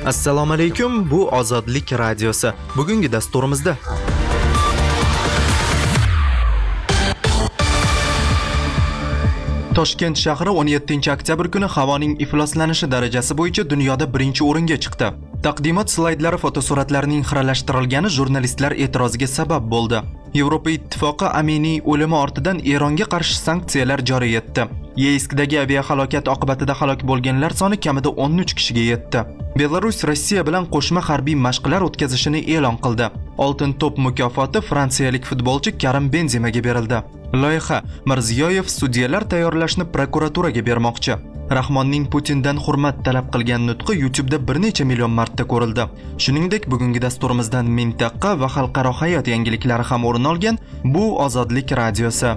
Assalomu alaykum, bu Ozodlik radiosi. Bugungi dasturimizda Toshkent shahri 17-oktyabr kuni havoning ifloslanishi darajasi bo'yicha dunyoda birinchi o'ringa chiqdi. Taqdimot slaydlari fotosuratlarining xiralashtirilgani jurnalistlar e'tiroziga sabab bo'ldi. Yevropa Ittifoqi Aminiy o'limi ortidan Eronga qarshi sanksiyalar joriy etdi. Yeyskdagi aviahalokat oqibatida halok bo'lganlar soni kamida 13 kishiga yetdi. Belarus Rossiya bilan qo'shma harbiy mashqlar o'tkazishini e'lon qildi. Oltin to'p mukofoti fransiyalik futbolchi Karim Benzemaga berildi. Loyiha: Mirziyoyev sudyalar tayyorlashni prokuraturaga bermoqchi. Rahmonning Putindan hurmat talab qilgan nutqi YouTube'da bir necha million marta ko'rildi. Shuningdek, bugungi dasturimizdan mintaqa va xalqaro hayot yangiliklari ham o'rin olgan. Bu Ozodlik radiosi.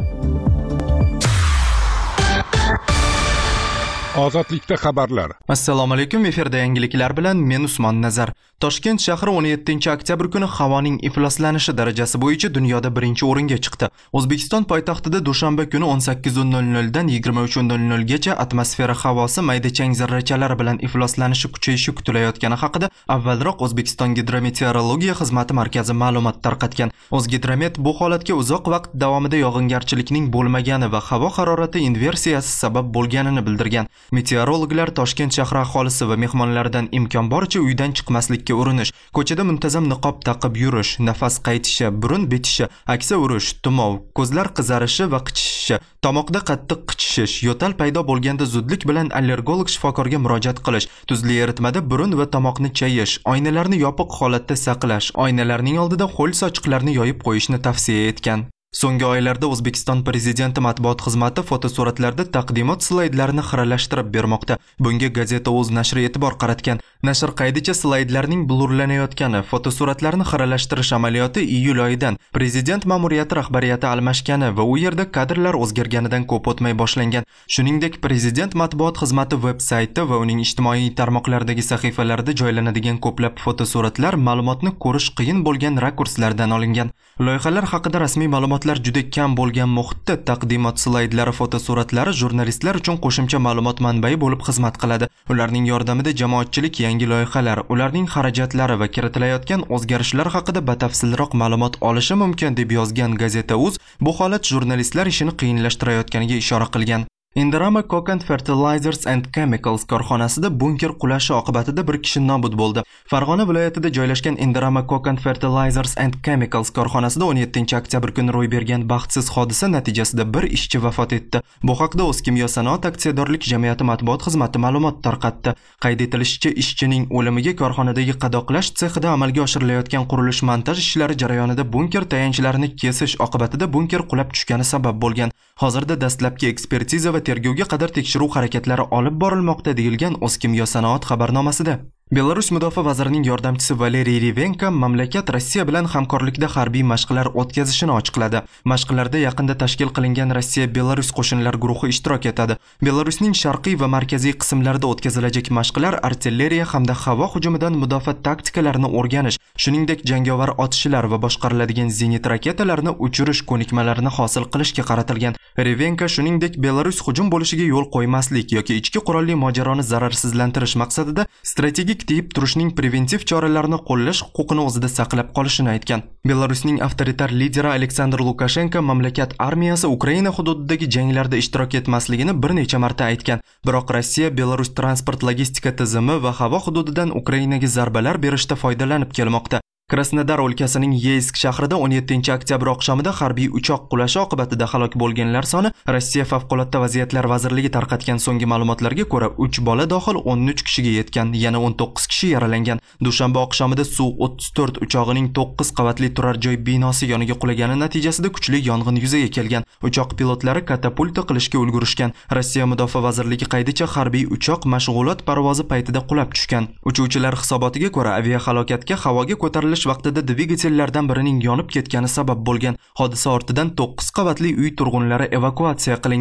Ozodlikda xabarlar. Assalomu alaykum, efirda yangiliklar bilan men Usmon Nazar. Toshkent shahri 17-oktyabr kuni havoning ifloslanishi darajasi bo'yicha dunyoda birinchi o'ringa chiqdi. O'zbekiston poytaxtida dushanba kuni 18:00 dan 23:00 gacha atmosfera havosi mayda chang zarrachalar bilan ifloslanishi kuchayishi kutilayotgani haqida avvalroq O'zbekiston gidrometeorologiya xizmati markazi ma'lumot tarqatgan. O'zgidromet bu holatga uzoq vaqt davomida yog'ingarchilikning bo'lmagani va havo harorati inversiyasi sabab bo'lganini bildirgan. Meteorologlar Toshkent shahri aholisi va mehmonlaridan imkon boricha uydan chiqmaslikka urinish, ko'chada muntazam niqob taqib yurish, nafas qaytishi, burun betishi, aksa urish, tumov, ko'zlar qizarishi va qichishishi, tomoqda qattiq qichishish, yo'tal paydo bo'lganda zudlik bilan allergolog shifokorga murojaat qilish, tuzli eritmada burun va tomoqni chayish, oynalarni yopiq holatda saqlash, oynalarning oldida ho'l sochiqlarni yoyib qo'yishni tavsiya etgan. So'nggi oylarda O'zbekiston prezidenti matbuot xizmati fotosuratlarda taqdimot slaydlarini xiralashtirib bermoqda. Bunga Gazeta.uz nashri e'tibor qaratgan. Nashr qaydicha slaydlarning blurlanayotgani, fotosuratlarni xiralashtirish amaliyoti iyul oyidan prezident ma'muriyati rahbariyati almashgani va u yerda kadrlar o'zgarganidan ko'p o'tmay boshlangan. Shuningdek, prezident matbuot xizmati veb-sayti va uning ijtimoiy tarmoqlardagi sahifalarida joylanadigan ko'plab fotosuratlar ma'lumotni ko'rish qiyin bo'lgan rakurslardan olingan. Loyihalar haqida rasmiy ma'lumotlar juda kam bo'lgan muhitda taqdimot slaydlari fotosuratlari jurnalistlar uchun qo'shimcha ma'lumot manbai bo'lib xizmat qiladi. Ularning yordamida jamoatchilik yangi loyihalar, ularning xarajatlari va kiritilayotgan o'zgarishlar haqida batafsilroq ma'lumot olishi mumkin deb yozgan Gazeta.uz bu holat jurnalistlar ishini qiyinlashtirayotganiga ishora qilgan. Indorama Coke and Fertilizers and Chemicals korxonasida bunker qulashi oqibatida bir kishi nobud bo'ldi. Farg'ona viloyatida joylashgan Indorama Coke and Fertilizers and Chemicals korxonasida 17-oktyabr kuni ro'y bergan baxtsiz hodisa natijasida bir ishchi vafot etdi. Bu haqda O'zkimyo sanoat aksiyadorlik jamiyati matbuot xizmati ma'lumot tarqatdi. Qayd etilishicha, ishchining o'limiga korxonadagi qadoqlash sexida amalga oshirilayotgan qurilish-montaj ishlari jarayonida bunker tayanchlarini kesish oqibatida bunker qulab tushgani sabab bo'lgan. Hozirda dastlabki ekspertiza va tergovga qadar tekshiruv harakatlari olib borilmoqda deyilgan O'zkimyo sanoat xabarnomasida. Belarus mudofaa vazirining yordamchisi Valeriy Revenka mamlakat Rossiya bilan hamkorlikda harbiy mashqlar o'tkazishini ochiqladi. Mashqlarda yaqinda tashkil qilingan Rossiya-Belarus qo'shinlar guruhi ishtirok etadi. Belarusning sharqiy va markaziy qismlarida o'tkazilajak mashqlar artilleriya hamda havo hujumidan mudofaa taktikalarini o'rganish, shuningdek jangovar otishlar va boshqariladigan zenit raketalarni uchirish ko'nikmalarini hosil qilishga qaratilgan. Revenka shuningdek Belarus hujum bo'lishiga yo'l qo'ymaslik yoki ichki qurolli mojaroni zararsizlantirish maqsadida strategik tiyib turishning preventiv choralarini qo'llash huquqini o'zida saqlab qolishini aytgan. Belarusning avtoritar lideri Aleksandr Lukashenko mamlakat armiyasi Ukraina hududidagi janglarda ishtirok etmasligini bir necha marta aytgan. Biroq Rossiya Belarus transport logistika tizimi va havo hududidan Ukrainaga zarbalar berishda foydalanib kelmoqda. Krasnodar o'lkasining Yeysk shahrida 17-oktyabr oqshomida harbiy uchoq qulashi oqibatida halok bo'lganlar soni Rossiya favqulodda vaziyatlar vazirligi tarqatgan so'nggi ma'lumotlarga ko'ra 3 bola dohil 13 kishiga yetgan, yana 19 kishi yaralangan. Dushanba oqshomida Su-34 uchog'ining 9 qavatli turar joy binosi yoniga qulagani natijasida kuchli yong'in yuzaga kelgan. Uchoq pilotlari katapulta qilishga ulgurishgan. Rossiya mudofaa vazirligi qaydicha harbiy uchoq mashg'ulot parvozi paytida qulab tushgan. Uchuvchilar hisobotiga ko'ra aviahalokatga havoga ko'tarilish vaqtida dvigatellardan birining yonib ketgani sabab bo'lgan. Hodisa ortidan 9 qavatli uy turg'unlari evakuatsiya qilingan.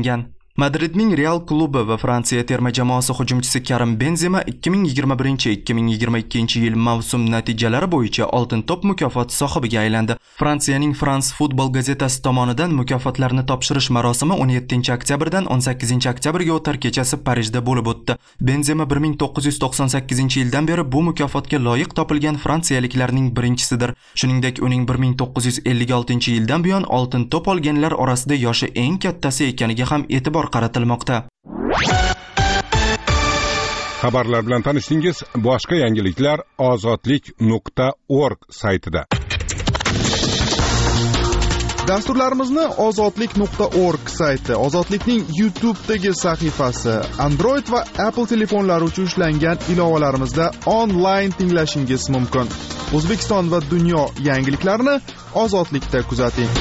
Madridning Real klubi va Fransiya terma jamoasi hujumchisi Karim Benzema 2021-2022 yil mavsum natijalari bo'yicha Oltin to'p mukofoti sohibiga aylandi. Fransiyaning France Football gazetasi tomonidan mukofotlarni topshirish marosimi 17-oktyabrdan 18-oktyabrga o'tar kechasi Parijda bo'lib o'tdi. Benzema 1998-yildan beri bu mukofotga loyiq topilgan fransiyaliklarning birinchisidir. Shuningdek, uning 1956-yildan buyon Oltin to'p olganlar orasida yoshi eng kattasi ekaniga ham e'tibor qaratilmoqda. Xabarlar bilan tanishdingiz. Boshqa yangiliklar ozodlik.org saytida. Dasturlarimizni ozodlik.org sayti, Ozodlikning YouTube'dagi sahifasi, Android va Apple telefonlari uchun ishlangan ilovalarimizda onlayn tinglashingiz mumkin. O'zbekiston va dunyo yangiliklarini Ozodlikda kuzating.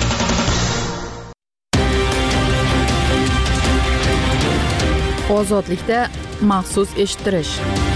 Ozodlikda maxsus eshittirish.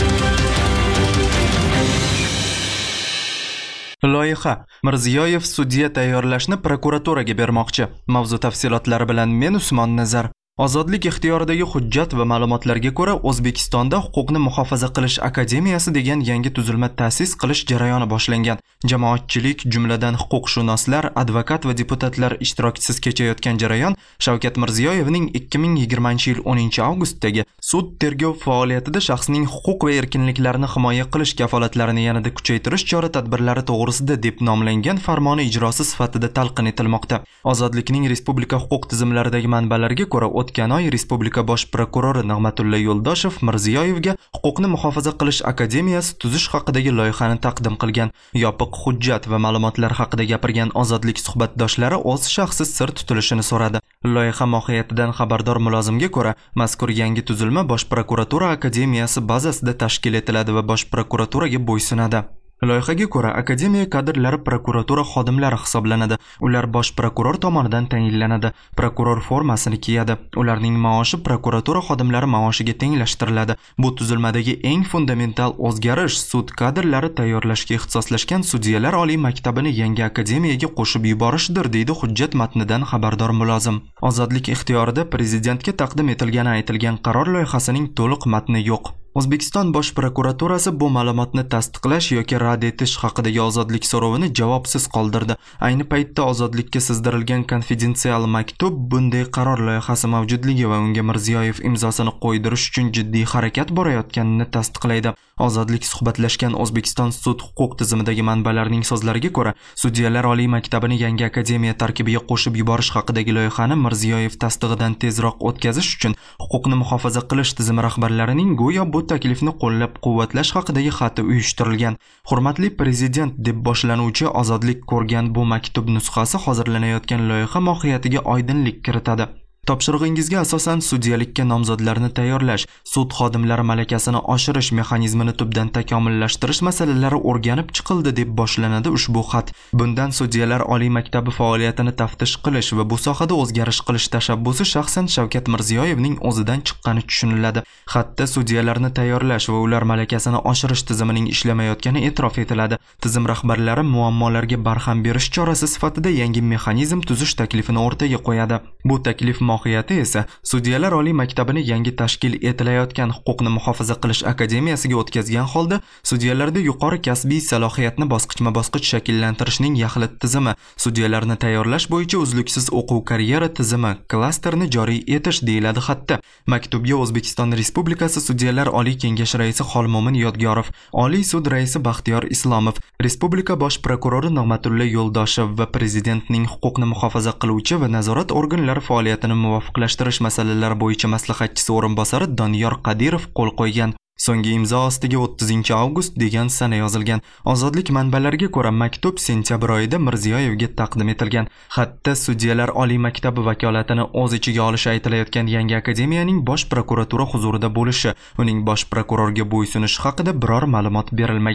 Loyiha: Mirziyoyev sudya tayyorlashni prokuraturaga bermoqchi. Mavzu tafsilotlari bilan men Usmon Nazar. Ozodlik ixtiyoridagi hujjat va ma'lumotlarga ko'ra, O'zbekistonda Huquqni muhofaza qilish akademiyasi degan yangi tuzilma ta'sis qilish jarayoni boshlangan. Jamoatchilik, jumladan huquqshunoslar, advokat va deputatlar ishtirokisiz kechayotgan jarayon Shavkat Mirziyoyevning 2020-yil 10-avgustdagi sud tergov faoliyatida shaxsning huquq va erkinliklarini himoya qilish kafolatlarini yanada kuchaytirish chora-tadbirlari to'g'risida deb nomlangan farmoni ijrosi sifatida talqin etilmoqda. Ozodlikning respublika huquq tizimlaridagi manbalarga ko'ra, o'tgan oy Respublika bosh prokurori Nig'matulla Yo'ldoshev Mirziyoyevga Huquqni muhofaza qilish akademiyasi tuzish haqidagi loyihani taqdim qilgan. Yopiq hujjat va ma'lumotlar haqida gapirgan Ozodlik suhbatdoshlari o'z shaxsi sir tutilishini so'radi. Loyiha mohiyatidan xabardor mulozimga ko'ra, mazkur yangi tuzilma bosh prokuratura akademiyasi bazasida tashkil etiladi va bosh prokuraturaga bo'ysunadi. Loyihaga ko'ra, akademiya kadrlari prokuratura xodimlari hisoblanadi. Ular bosh prokuror tomonidan tayinlanadi. Prokuror formasini kiyadi. Ularning maoshi prokuratura xodimlari maoshiga tenglashtiriladi. Bu tuzilmadagi eng fundamental o'zgarish sud kadrlari tayyorlashga ixtisoslashgan sudyalar oliy maktabini yangi akademiyaga qo'shib yuborishdir, deydi hujjat matnidan xabardor mulozim. Ozodlik ixtiyorida prezidentga taqdim etilgani aytilgan qaror loyihasining to'liq matni yo'q. O'zbekiston bosh prokuraturasi bu ma'lumotni tasdiqlash yoki rad etish haqidagi ozodlik so'rovini javobsiz qoldirdi. Ayni paytda ozodlikka sizdirilgan konfidensial maktub bunday qaror loyihasi mavjudligi va unga Mirziyoyev imzosini qo'ydirish uchun jiddiy harakat borayotganini tasdiqlaydi. Ozodlik suhbatlashgan O'zbekiston sud huquq tizimidagi manbalarning so'zlariga ko'ra, sudyalar oliy maktabini yangi akademiya tarkibiga qo'shib yuborish haqidagi loyihani Mirziyoyev tasdig'idan tezroq o'tkazish uchun Huquqni muhofaza qilish tizimi rahbarlarining go'yo bu taklifni qo'llab-quvvatlash haqidagi xati uyushtirilgan. Hurmatli prezident deb boshlanuvchi Ozodlik ko'rgan bu maktub nusxasi hozirlanayotgan loyiha mohiyatiga oydinlik kiritadi. Topshirig'ingizga asosan sudyalikka nomzodlarni tayyorlash, sud xodimlari malakasini oshirish mexanizmini tubdan takomillashtirish masalalari o'rganib chiqildi deb boshlanadi ushbu xat. Bundan sudyalar oliy maktabi faoliyatini taftish qilish va bu sohada o'zgarish qilish tashabbusi shaxsan Shavkat Mirziyoyevning o'zidan chiqqani tushuniladi. Xatda sudyalarni tayyorlash va ular malakasini oshirish tizimining ishlamayotgani e'tirof etiladi. Tizim rahbarlari muammolarga barham berish chorasi sifatida yangi mexanizm tuzish taklifini o'rtaga qo'yadi. Bu taklif mohiyati esa sudyalar oliy maktabini yangi tashkil etilayotgan Huquqni muhofaza qilish akademiyasiga o'tkazgan holda sudyalarda yuqori kasbiy salohiyatni bosqichma-bosqich shakllantirishning yaxlit tizimi, sudyalarni tayyorlash bo'yicha uzluksiz o'quv karyera tizimi, klasterni joriy etish deyiladi xatda. Maktubga O'zbekiston Respublikasi Sudyalar Oliy Kengashi raisi Xolmomin Yodgorov, Oliy sud raisi Baxtiyor Islomov, Respublika bosh prokurori Nig'matulla Yo'ldoshev va prezidentning huquqni muhofaza qiluvchi va nazorat organlari faoliyatini muvofiqlashtirish masalalari bo'yicha maslahatchisi o'rinbosari Doniyor Qadirov qo'l qo'ygan. So'nggi imzo ostiga 30-avgust degan sana yozilgan. Ozodlik manbalariga ko'ra maktub sentyabr oyida Mirziyoyevga taqdim etilgan. Xatda sudyalar oliy maktabi vakolatini o'z ichiga olishi aytilayotgan yangi akademiyaning bosh prokuratura huzurida bo'lishi, uning bosh prokurorga bo'ysunishi haqida biror ma'lumot berilmagan.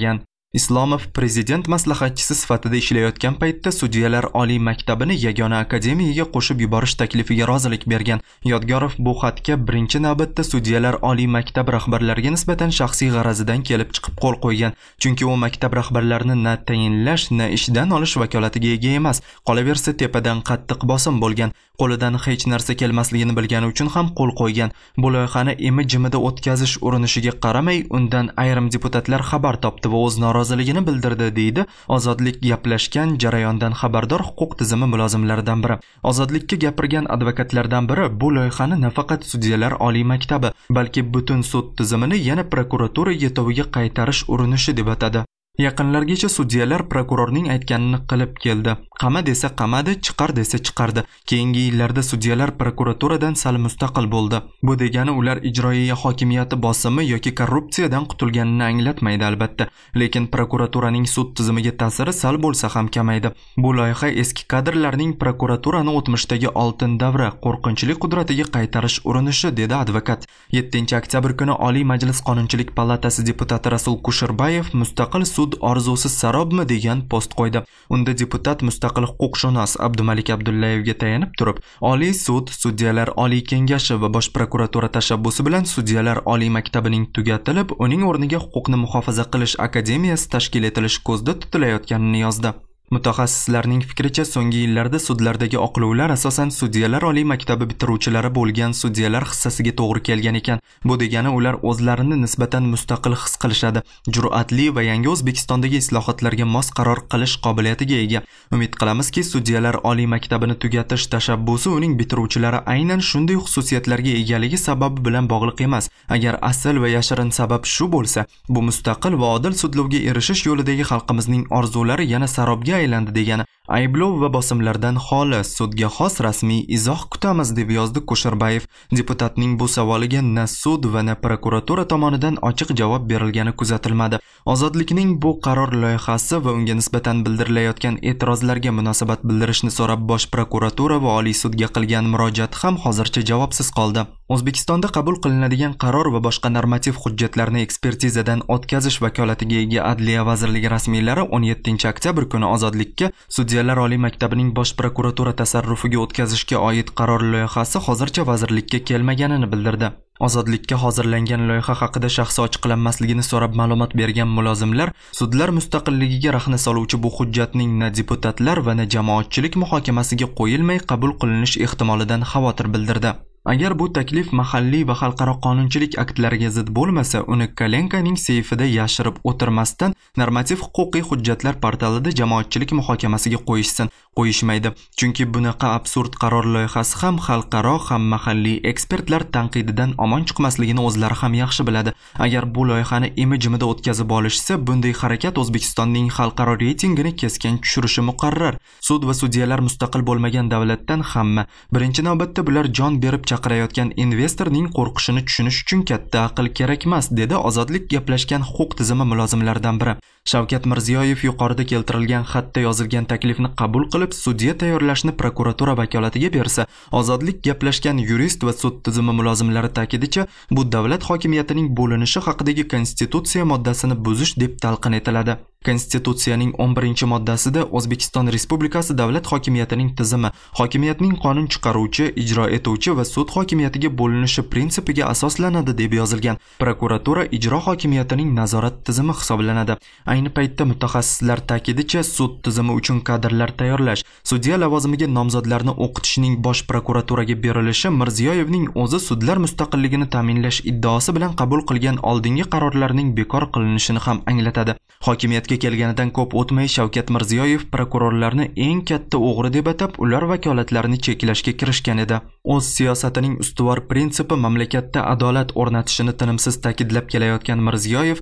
Islomov prezident maslahatchisi sifatida ishlayotgan paytda Sudyalar oliy maktabini yagona akademiyaga qo'shib yuborish taklifiga rozilik bergan. Yodgorov bu xatga birinchi navbatda Sudyalar oliy maktab rahbarlariga nisbatan shaxsiy g'arazidan kelib chiqib qo'l qo'ygan. Chunki u maktab rahbarlarini na tayinlash, na ishdan olish vakolatiga ega emas. Qolaversa tepadan qattiq bosim bo'lgan. Qo'lidan hech narsa kelmasligini bilgani uchun ham qo'l qo'ygan. Bu loyihani imi-jimida o'tkazish urinishiga qaramay, undan ayrim deputatlar xabar topdi va o'z roziligini bildirdi, deydi Ozodlik gaplashgan jarayondan xabardor huquq tizimi mulozimlaridan biri. Ozodlikka gapirgan advokatlardan biri bu loyihani nafaqat Sudyalar oliy maktabi, balki butun sud tizimini yana prokuratura yetoviga qaytarish urinishi deb atadi. Yaqinlargacha sudyalar prokurorning aytganini qilib keldi. Qama desa qamadi, chiqar desa chiqardi. Keyingi yillarda sudyalar prokuraturadan sal mustaqil bo'ldi. Bu degani ular ijroiya hokimiyati bosimi yoki korrupsiyadan qutulganini anglatmaydi albatta. Lekin prokuraturaning sud tizimiga ta'siri sal bo'lsa ham kamaydi. Bu loyiha eski kadrlarning prokuraturani o'tmishdagi oltin davra qo'rqinchli qudratiga qaytarish urinishi, dedi advokat. 7-oktyabr kuni Oliy Majlis Qonunchilik palatasi deputati Rasul Kusherbayev mustaqil sud orzusi sarobmi degan post qo'ydi. Unda deputat mustaqil huquqshunos Abdumalik Abdullayevga tayanib turib, Oliy sud, Sudyalar oliy kengashi va bosh prokuratura tashabbusi bilan Sudyalar oliy maktabining tugatilib, uning o'rniga huquqni muhofaza qilish akademiyasi tashkil etilish ko'zda tutilayotganini yozdi. Mutaxassislarning fikricha, so'nggi yillarda sudlardagi oqlovlar asosan Sudyalar oliy maktabi bitiruvchilari bo'lgan sudyalar hissasiga to'g'ri kelgan ekan. Bu degani ular o'zlarini nisbatan mustaqil his qilishadi, jur'atli va yangi O'zbekistondagi islohotlarga mos qaror qilish qobiliyatiga ega. Umid qilamizki, Sudyalar oliy maktabini tugatish tashabbusi uning bitiruvchilari aynan shunday xususiyatlarga egaligi sababi bilan bog'liq emas. Agar asl va yashirin sabab shu bo'lsa, bu mustaqil va odil sudlovga erishish yo'lidagi xalqimizning orzulari yana sarobga aylandi degani. Ayblov va bosimlardan xoli, sudga xos rasmiy izoh kutamiz, deb yozdi Kusherbayev. Deputatning bu savoliga na sud va na prokuratura tomonidan ochiq javob berilgani kuzatilmadi. Ozodlikning bu qaror loyihasi va unga nisbatan bildirilayotgan e'tirozlarga munosabat bildirishni so'rab bosh prokuratura va oliy sudga qilgan murojaat ham hozircha javobsiz qoldi. O'zbekistonda qabul qilinadigan qaror va boshqa normativ hujjatlarni ekspertizadan o'tkazish vakolatiga ega Adliya vazirligi rasmiylari 17-oktyabr kuni Ozodlikka Sudyalar oliy maktabining bosh prokuratura tasarrufiga o'tkazishga oid qaror loyihasi hozircha vazirlikka kelmaganini bildirdi. Ozodlikka hozirlangan loyiha haqida shaxsi ochiqlanmasligini so'rab ma'lumot bergan mulozimlar, sudlar mustaqilligiga rahna soluvchi bu hujjatning na deputatlar va na jamoatchilik muhokamasiga qo'yilmay qabul qilinish ehtimolidan xavotir bildirdi. Agar bu taklif mahalliy va xalqaro qonunchilik aktlariga zid bo'lmasa, uni Kalenkaning seyfida yashirib o'tirmasdan normativ huquqiy hujjatlar portalida jamoatchilik muhokamasiga qo'yishsin. Qo'yishmaydi. Chunki bunaqa absurd qaror loyihasi ham xalqaro, ham mahalliy ekspertlar tanqididan omon chiqmasligini o'zlari ham yaxshi biladi. Agar bu loyihani imi-jimida o'tkazib olishsa, bunday harakat O'zbekistonning xalqaro reytingini keskin tushirishi muqarrar. Sud va sudyalar mustaqil bo'lmagan davlatdan hamma, birinchi navbatda bular jon berib chaqirayotgan investorning qo'rqishini tushunish uchun katta aql kerak emas, dedi Ozodlik gaplashgan huquq tizimi mulozimlaridan biri. Shavkat Mirziyoyev yuqorida keltirilgan xatda yozilgan taklifni qabul qilib, sudya tayyorlashni prokuratura vakolatiga bersa, Ozodlik gaplashgan yurist va sud tizimi mulozimlari ta'kidicha, bu davlat hokimiyatining bo'linishi haqidagi konstitutsiya moddasini buzish deb talqin etiladi. Konstitutsiyaning 11-moddasida O'zbekiston Respublikasi davlat hokimiyatining tizimi, hokimiyatning qonun chiqaruvchi, ijro etuvchi va sud hokimiyatiga bo'linishi prinsipiga asoslanadi deb yozilgan. Prokuratura ijro hokimiyatining nazorat tizimi hisoblanadi. Ayni paytda mutaxassislar ta'kidicha, sud tizimi uchun kadrlar tayyorlash, sudya lavozimiga nomzodlarni o'qitishning bosh prokuraturaga berilishi Mirziyoyevning o'zi sudlar mustaqilligini ta'minlash iddaosi bilan qabul qilgan oldingi qarorlarning bekor qilinishini ham anglatadi. Hokimiyatga kelganidan ko'p o'tmay Shavkat Mirziyoyev prokurorlarni eng katta o'g'ri deb atab, ular vakolatlarini cheklashga kirishgan edi. O'z siyosatining ustuvor prinsipi mamlakatda adolat o'rnatishini tinimsiz ta'kidlab kelayotgan Mirziyoyev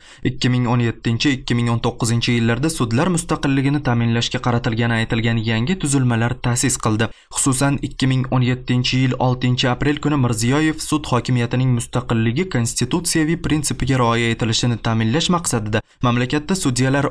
2017-2019 yillarda sudlar mustaqilligini ta'minlashga qaratilgani aytilgan yangi tuzilmalar ta'sis qildi. Xususan 2017-yil 6-aprel kuni Mirziyoyev sud hokimiyatining mustaqilligi konstitutsiyaviy prinsipiga rioya etilishini ta'minlash maqsadida mamlakatda Sudyalar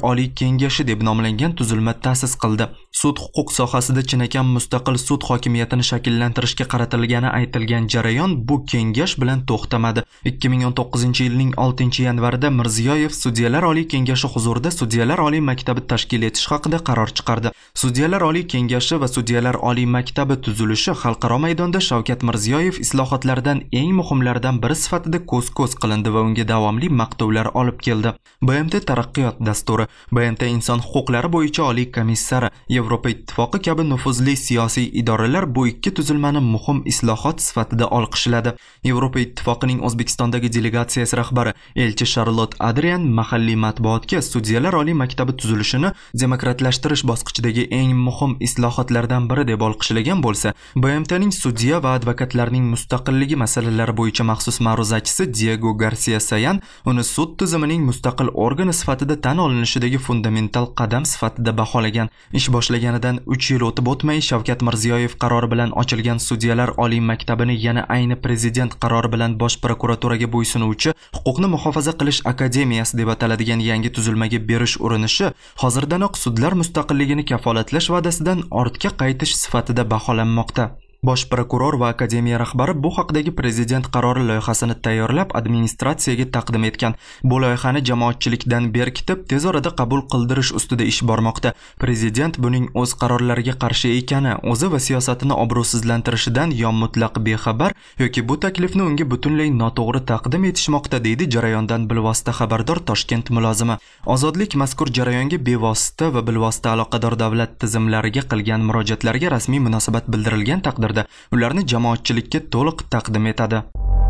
Oliy Kengashi deb nomlangan tuzilma ta'sis qildi. Sud huquq sohasida chinakam mustaqil sud hokimiyatini shakllantirishga qaratilgani aytilgan jarayon bu kengash bilan to'xtamadi. 2019-yilning 6-yanvarida Mirziyoyev Sudyalar Oliy Kengashi huzurida Sudyalar Oliy maktabi tashkil etish haqida qaror chiqardi. Sudyalar Oliy Kengashi va Sudyalar Oliy maktabi tuzilishi xalqaro maydonda Shavkat Mirziyoyev islohotlardan eng muhimlaridan biri sifatida ko'z-ko'z qilindi va unga davomli maqtovlar olib keldi. BMT taraqqiyot dasturi, BMT inson huquqlari bo'yicha oliy komissari, Yevropa ittifoqi kabi nufuzli siyosiy idoralar bu ikki tuzilmani muhim islohot sifatida olqishladi. Yevropa ittifoqining O'zbekistondagi delegatsiyasi rahbari elchi Charlotte Adrian mahalliy matbuotga Sudyalar Oliy maktabi tuzilishini demokratlashtirish bosqichidagi eng muhim islohotlardan biri deb olqishlagan bo'lsa, BMTning sudya va advokatlarning mustaqilligi masalalari bo'yicha maxsus ma'ruzachisi Diego Garcia Sayan uni sud tizimining mustaqil organi sifatida tan olinishidagi fundamental qadam sifatida baholagan. Ish boshlaganidan 3 yil o'tib o'tmay Shavkat Mirziyoyev qarori bilan ochilgan Sudyalar Oliy maktabini yana ayni prezident qarori bilan bosh prokuraturaga bo'ysunuvchi huquqni muhofaza qilish akademiyasi deb ataladigan yangi tuzilmaga berish urinishi hozirdanoq sudlar mustaqilligini kafolatlash va'dasidan ortga qaytish sifatida baholanmoqda. Bosh prokuror va akademiya rahbari bu haqdagi prezident qarori loyihasini tayyorlab administratsiyaga taqdim etgan. Bu loyihani jamoatchilikdan berkitib, tez orada qabul qildirish ustida ish bormoqda. Prezident buning o'z qarorlariga qarshi ekani, o'zi va siyosatini obro'sizlantirishidan yo mutlaq bexabar yoki bu taklifni unga butunlay noto'g'ri taqdim etishmoqda, deydi jarayondan bilvosita xabardor Toshkent mulozimi. Ozodlik mazkur jarayonga bevosita va bilvosita aloqador davlat tizimlariga qilgan murojaatlarga rasmiy munosabat bildirilgan taqdirda ularni jamoatchilikka to'liq taqdim etadi.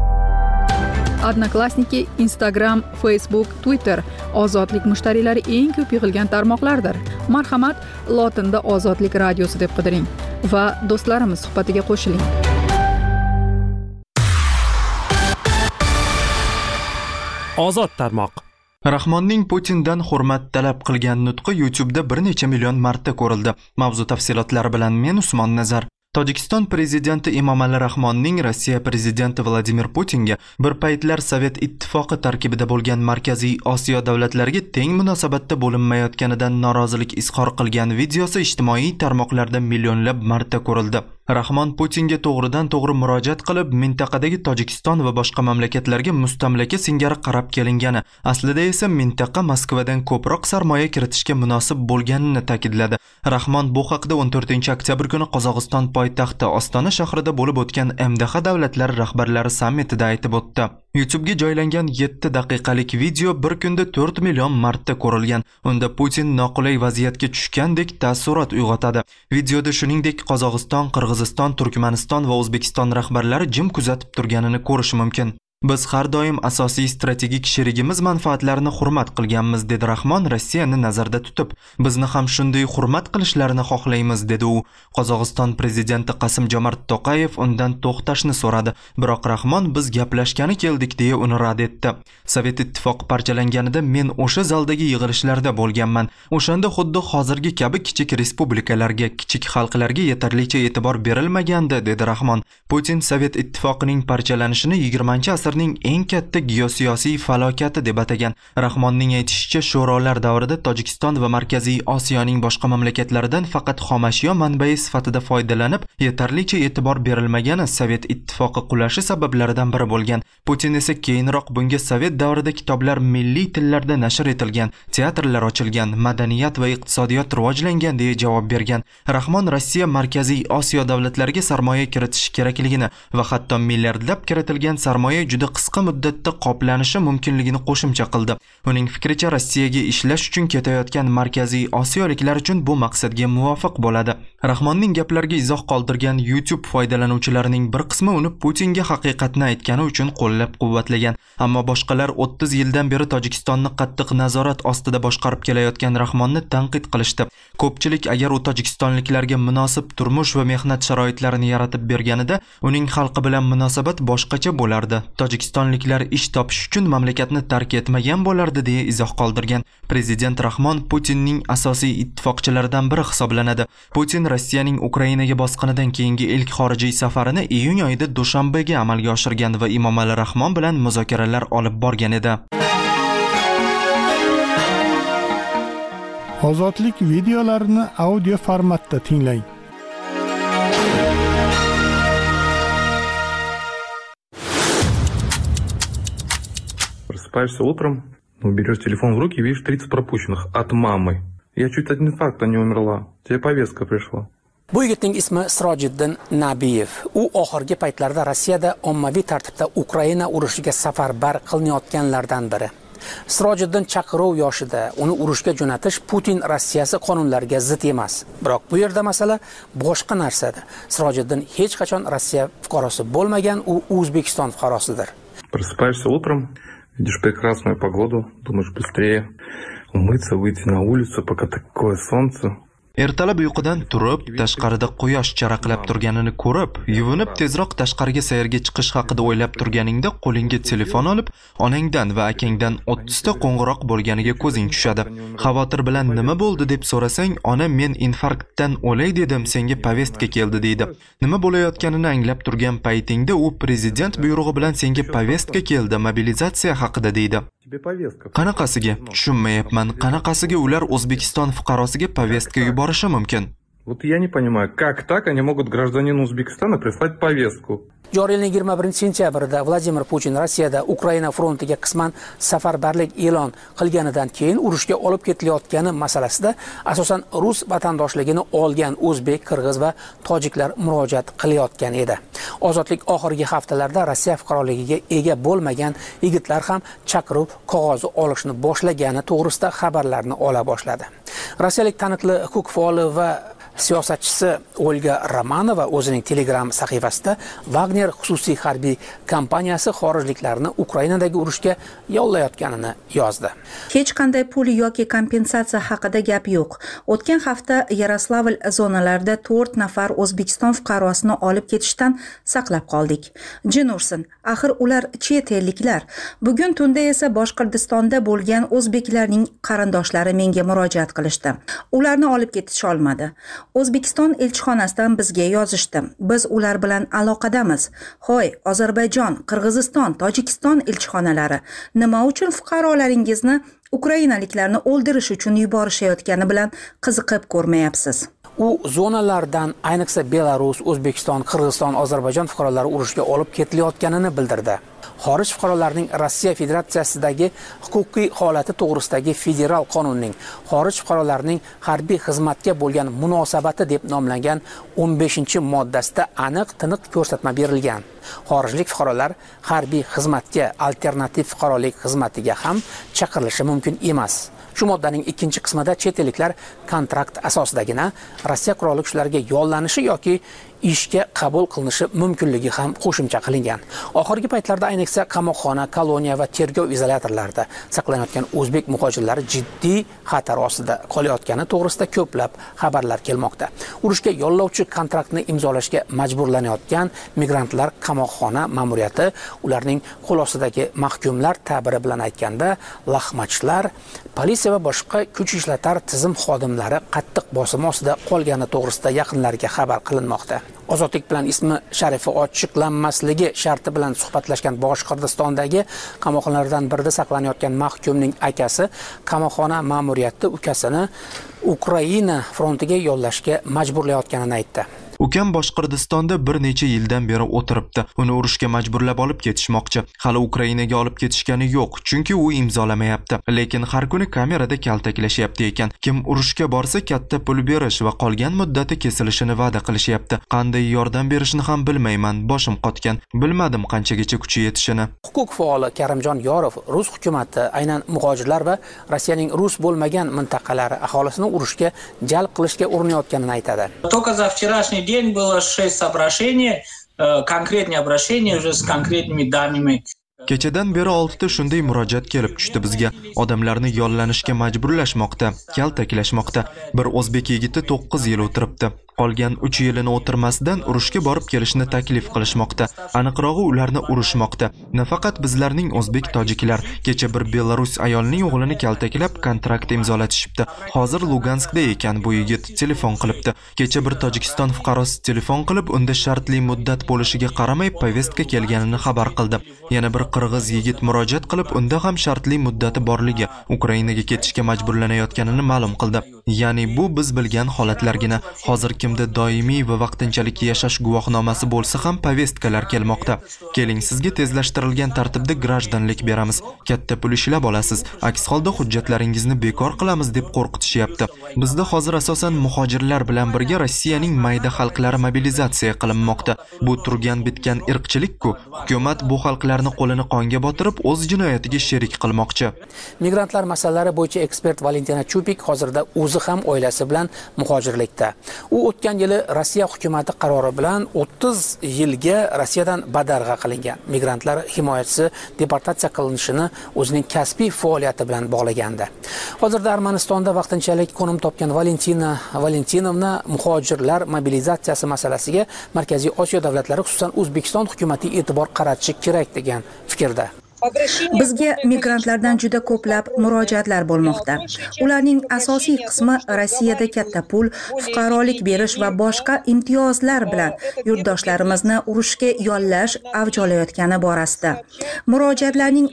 Odnoklassniki, Instagram, Facebook, Twitter ozodlik mushtariylari eng ko'p yig'ilgan tarmoqlardir. Marhamat, lotinda Ozodlik radiosi deb qidiring va do'stlarimiz suhbatiga qo'shiling. Ozod tarmoq. Rahmonning Putindan hurmat talab qilgan nutqi YouTube'da bir necha million marta ko'rildi. Mavzu tafsilotlari bilan men Usmon Nazar. Tojikiston prezidenti Emomali Rahmonning Rossiya prezidenti Vladimir Putinga bir paytlar Sovet ittifoqi tarkibida bo'lgan Markaziy Osiyo davlatlariga teng munosabatda bo'linmayotganidan norozilik izhor qilgan videosi ijtimoiy tarmoqlarda millionlab marta ko'rildi. Rahmon Putinga to'g'ridan-to'g'ri murojaat qilib, mintaqadagi Tojikiston va boshqa mamlakatlarga mustamlaka singari qarab kelingani, aslida esa mintaqa Moskvadan ko'proq sarmoya kiritishga munosib bo'lganini ta'kidladi. Rahmon bu haqda 14-oktyabr kuni Qozog'iston poytaxti Ostona shahrida bo'lib o'tgan MDH davlatlari rahbarlari sammitida aytib o'tdi. YouTube'ga joylangan 7 daqiqalik video bir kunda 4 million marta ko'rilgan. Unda Putin noqulay vaziyatga tushgandek taassurot uyg'otadi. Videoda shuningdek Qozog'iston, Qirg'iziston, Turkmaniston va O'zbekiston rahbarlari jim kuzatib turganini ko'rish mumkin. Biz har doim asosiy strategik sherigimiz manfaatlarini hurmat qilganmiz, dedi Rahmon Rossiyani nazarda tutib. Bizni ham shunday hurmat qilishlarini xohlaymiz, dedi u. Qozog'iston prezidenti Qasim-Jomart To'qayev undan to'xtashni so'radi. Biroq Rahmon biz gaplashgani keldik deya uni rad etdi. Sovet ittifoqi parchalanganida men o'sha zaldagi yig'ilishlarda bo'lganman. O'shanda xuddi hozirgi kabi kichik respublikalarga, kichik xalqlarga yetarlicha e'tibor berilmagandi, dedi Rahmon. Putin Sovet ittifoqining parchalanishini 20-asrning eng katta geosiyosiy falokati deb atagan. Rahmonning aytishicha, sho'rolar davrida Tojikiston va Markaziy Osiyoning boshqa mamlakatlaridan faqat xomashyo manbai sifatida foydalanib, yetarlicha e'tibor berilmagani Sovet ittifoqi qulashi sabablaridan biri bo'lgan. Putin esa keyinroq bunga Sovet davrida kitoblar milliy tillarda nashr etilgan, teatrlar ochilgan, madaniyat va iqtisodiyot rivojlangan deya javob bergan. Rahmon Rossiya Markaziy Osiyo davlatlariga sarmoya kiritish kerakligini va hatto milliardlab kiritilgan sarmoya juda qisqa muddatda qoplanishi mumkinligini qo'shimcha qildi. Uning fikricha, Rossiyaga ishlash uchun ketayotgan Markaziy Osiyoliklar uchun bu maqsadga muvofiq bo'ladi. Rahmonning gaplariga izoh qoldirgan YouTube foydalanuvchilarining bir qismi uni Putinga haqiqatni aytgani uchun qo'llab-quvvatlagan. Ammo boshqalar 30 yildan beri Tojikistonni qattiq nazorat ostida boshqarib kelayotgan Rahmonni tanqid qilishdi. Ko'pchilik agar u tojikistonliklarga munosib turmush va mehnat sharoitlarini yaratib berganida, uning xalqi bilan munosabat boshqacha bo'lardi. Tojikistonliklar ish topish uchun mamlakatni tark etmagan bo'lardi deya izoh qoldirgan. Prezident Rahmon Putinning asosiy ittifoqchilaridan biri hisoblanadi. Putin Rossiyaning Ukrainaga bosqinidan keyingi ilk xorijiy safarini iyun oyida Dushanbega amalga oshirgan va Emomali Rahmon bilan muzokaralar olib borgan edi. Ozodlik videolarini audio formatda tinglang. Просыпаешься утром, берешь телефон в руки и видишь 30 пропущенных от мамы. Я чуть от инфаркта не умерла. Тебе повестка пришла. Bu yigitning ismi Sirojiddin Nabiyev. U oxirgi paytlarda Rossiyada ommaviy tartibda Ukraina urushiga safarbar qilinayotganlardan biri. Sirojiddin chaqiruv yoshida uni urushga jo'natish Putin Rossiyasi qonunlariga zid emas. Biroq bu yerda masala boshqa narsada. Sirojiddin hech qachon Rossiya fuqarosi bo'lmagan, u O'zbekiston fuqarosidir. Просыпаешься утром, видишь прекрасную погоду, думаешь быстрее умыться, выйти на улицу, пока такое солнце. Ertalab uyqudan turib, tashqarida quyosh charaqlab turganini ko'rib, yuvinib tezroq tashqariga sayrga chiqish haqida o'ylab turganingda qo'lingga telefon olib, onangdan va akangdan 30 ta qo'ng'iroq bo'lganiga ko'zing tushadi. Xavotir bilan nima bo'ldi deb so'rasang, ona men infarktdan o'lay dedim, senga povestka keldi deydi. Nima bo'layotganini anglab turgan paytingda u prezident buyrug'i bilan senga povestka keldi, mobilizatsiya haqida deydi. Qanaqasiga? Tushunmayapman. Qanaqasiga ular O'zbekiston fuqarosiga povestka yuborishi mumkin? Вот я не понимаю, как так они могут гражданину Узбекистана прислать повестку? Joriy yilning 21-sentyabrida Vladimir Putin Rossiyada Ukraina frontiga qisman safarbarlik e'lon qilganidan keyin urushga olib ketilayotgani masalasida asosan rus vatandoshligini olgan o'zbek, qirg'iz va tojiklar murojaat qilayotgan edi. Ozodlik oxirgi haftalarda Rossiya fuqaroligiga ega bo'lmagan yigitlar ham chaqiruv qog'ozi olishni boshlagani to'g'risida xabarlarni ola boshladi. Rossiyalik taniqli huquq faoli va siyosatchisi Olga Romanova o'zining Telegram sahifasida Wagner xususiy harbiy kompaniyasi xorijliklarni Ukrainadagi urushga yollayotganini yozdi. Hech qanday pul yoki kompensatsiya haqida gap yo'q. O'tgan hafta Yaroslavl zonalarida 4 nafar O'zbekiston fuqarosini olib ketishdan saqlab qoldik. Jin ursin, axir ular chet elliklar. Bugun tunda esa Boshqirdistonda bo'lgan o'zbeklarning qarindoshlari menga murojaat qilishdi. Ularni olib ketisha olmadi. O'zbekiston elchixonasidan bizga yozishdi. Biz ular bilan aloqadamiz. Xo'y, Ozarbayjon, Qirg'iziston, Tojikiston elchixonalari nima uchun fuqarolaringizni ukrainaliklarni o'ldirish uchun yuborishayotgani bilan qiziqib ko'rmayapsiz? U zonalardan ayniqsa Belarus, O'zbekiston, Qirg'iziston, Ozarbayjon fuqarolari urushga olib ketilayotganini bildirdi. Xorij fuqarolarining Rossiya Federatsiyasidagi huquqiy holati to'g'risidagi federal qonunning xorij fuqarolarining harbiy xizmatga bo'lgan munosabati deb nomlangan 15-moddasida aniq-tiniq ko'rsatma berilgan. Xorijlik fuqarolar harbiy xizmatga alternativ fuqarolik xizmatiga ham chaqirilishi mumkin emas. Shu moddaning 2-qismida chet elliklar kontrakt asosidagina Rossiya qurolli kuchlariga yollanishi yoki ishga qabul qilinishi mumkinligi ham qo'shimcha qilingan. Oxirgi paytlarda ayniqsa qamoqxona, koloniya va tergov izolyatorlarida saqlanayotgan o'zbek muhojirlari jiddiy xatar ostida qolayotgani to'g'risida ko'plab xabarlar kelmoqda. Urushga yollovchi kontraktni imzolashga majburlanayotgan migrantlar qamoqxona ma'muriyati ularning qo'l ostidagi mahkumlar ta'biri bilan aytganda lahmachlar, politsiya va boshqa kuch ishlatar tizim xodimlari qattiq bosim ostida qolgani to'g'risida yaqinlariga xabar qilinmoqda. Ozodlik bilan ismi sharifi ochiqlanmasligi sharti bilan suhbatlashgan Boshqirdistondagi qamoqxonalardan birida saqlanayotgan mahkumning akasi qamoqxona ma'muriyati ukasini Ukraina frontiga yollashga majburlayotganini aytdi. Ukam Boshqirdistonda bir necha yildan beri o'tiribdi. Uni urushga majburlab olib ketishmoqchi. Hali Ukrainaga olib ketishgani yo'q, chunki u imzolamayapti. Lekin har kuni kamerada kaltaklashyapti ekan. Kim urushga borsa katta pul berish va qolgan muddati kesilishini va'da qilishyapti. Qanday yordam berishni ham bilmayman, boshim qotgan. Bilmadim qanchagacha kuchi yetishini. Huquq faoli Karimjon Yorov Rus hukumati aynan muhojirlar va Rossiyaning rus bo'lmagan mintaqalari aholisini urushga jalb qilishga urinayotganini aytadi. Только за вчерашний день было 6 обращений, конкретные обращения уже с конкретными данными. Kechadan beri 6 ta shunday murojaat kelib tushdi bizga. Odamlarni yollanishga majburlashmoqda, kaltaklashmoqda. Bir o'zbek yigiti 9 yil o'tiribdi. Qolgan 3 yilini o'tirmasdan urushga borib kelishni taklif qilishmoqda. Aniqrog'i ularni urishmoqda. Nafaqat bizlarning o'zbek tojiklar kecha bir Belarus ayolning o'g'lini kaltaklab kontrakt imzolatishibdi. Hozir Luganskda ekan bu yigit telefon qilibdi. Kecha bir Tojikiston fuqarosi telefon qilib, unda shartli muddat bo'lishiga qaramay povestka kelganini xabar qildi. Yana bir qirg'iz yigit murojaat qilib, unda ham shartli muddati borligi, Ukrainaga ketishga majburlanayotganini ma'lum qildi. Ya'ni bu biz bilgan holatlargina. Hozir kimda doimiy va vaqtinchalik yashash guvohnomasi bo'lsa ham povestkalar kelmoqda. Keling, sizga tezlashtirilgan tartibda grajdanlik beramiz. Katta pul ishlab olasiz. Aks holda hujjatlaringizni bekor qilamiz deb qo'rqitishyapti. Bizda hozir asosan muhojirlar bilan birga Rossiyaning mayda xalqlari mobilizatsiya qilinmoqda. Bu turgan bitgan irqchilik-ku. Hukumat bu xalqlarni qo'lini qonga botirib, o'z jinoyatiga sherik qilmoqchi. Migrantlar masalalari bo'yicha ekspert Valentina Chupik hozirda o'zi ham oilasi bilan muhojirlikda. U o'tgan yili Rossiya hukumati qarori bilan 30 yilga Rossiyadan badarg'a qilingan migrantlar himoyachisi deportatsiya qilinishini o'zining kasbiy faoliyati bilan bog'lagandi. Hozirda Armanistonda vaqtinchalik qo'nim topgan Valentinovna muhojirlar mobilizatsiyasi masalasiga Markaziy Osiyo davlatlari, xususan O'zbekiston hukumati e'tibor qaratishi kerak degan fikrda. Bizga migrantlardan juda ko'plab murojaatlar bo'lmoqda. Ularning asosiy qismi Rossiyada katta pul, fuqarolik berish va boshqa imtiyozlar bilan yurtdoshlarimizni urushga yollash avj olayotgani borasida. Murojaatlarning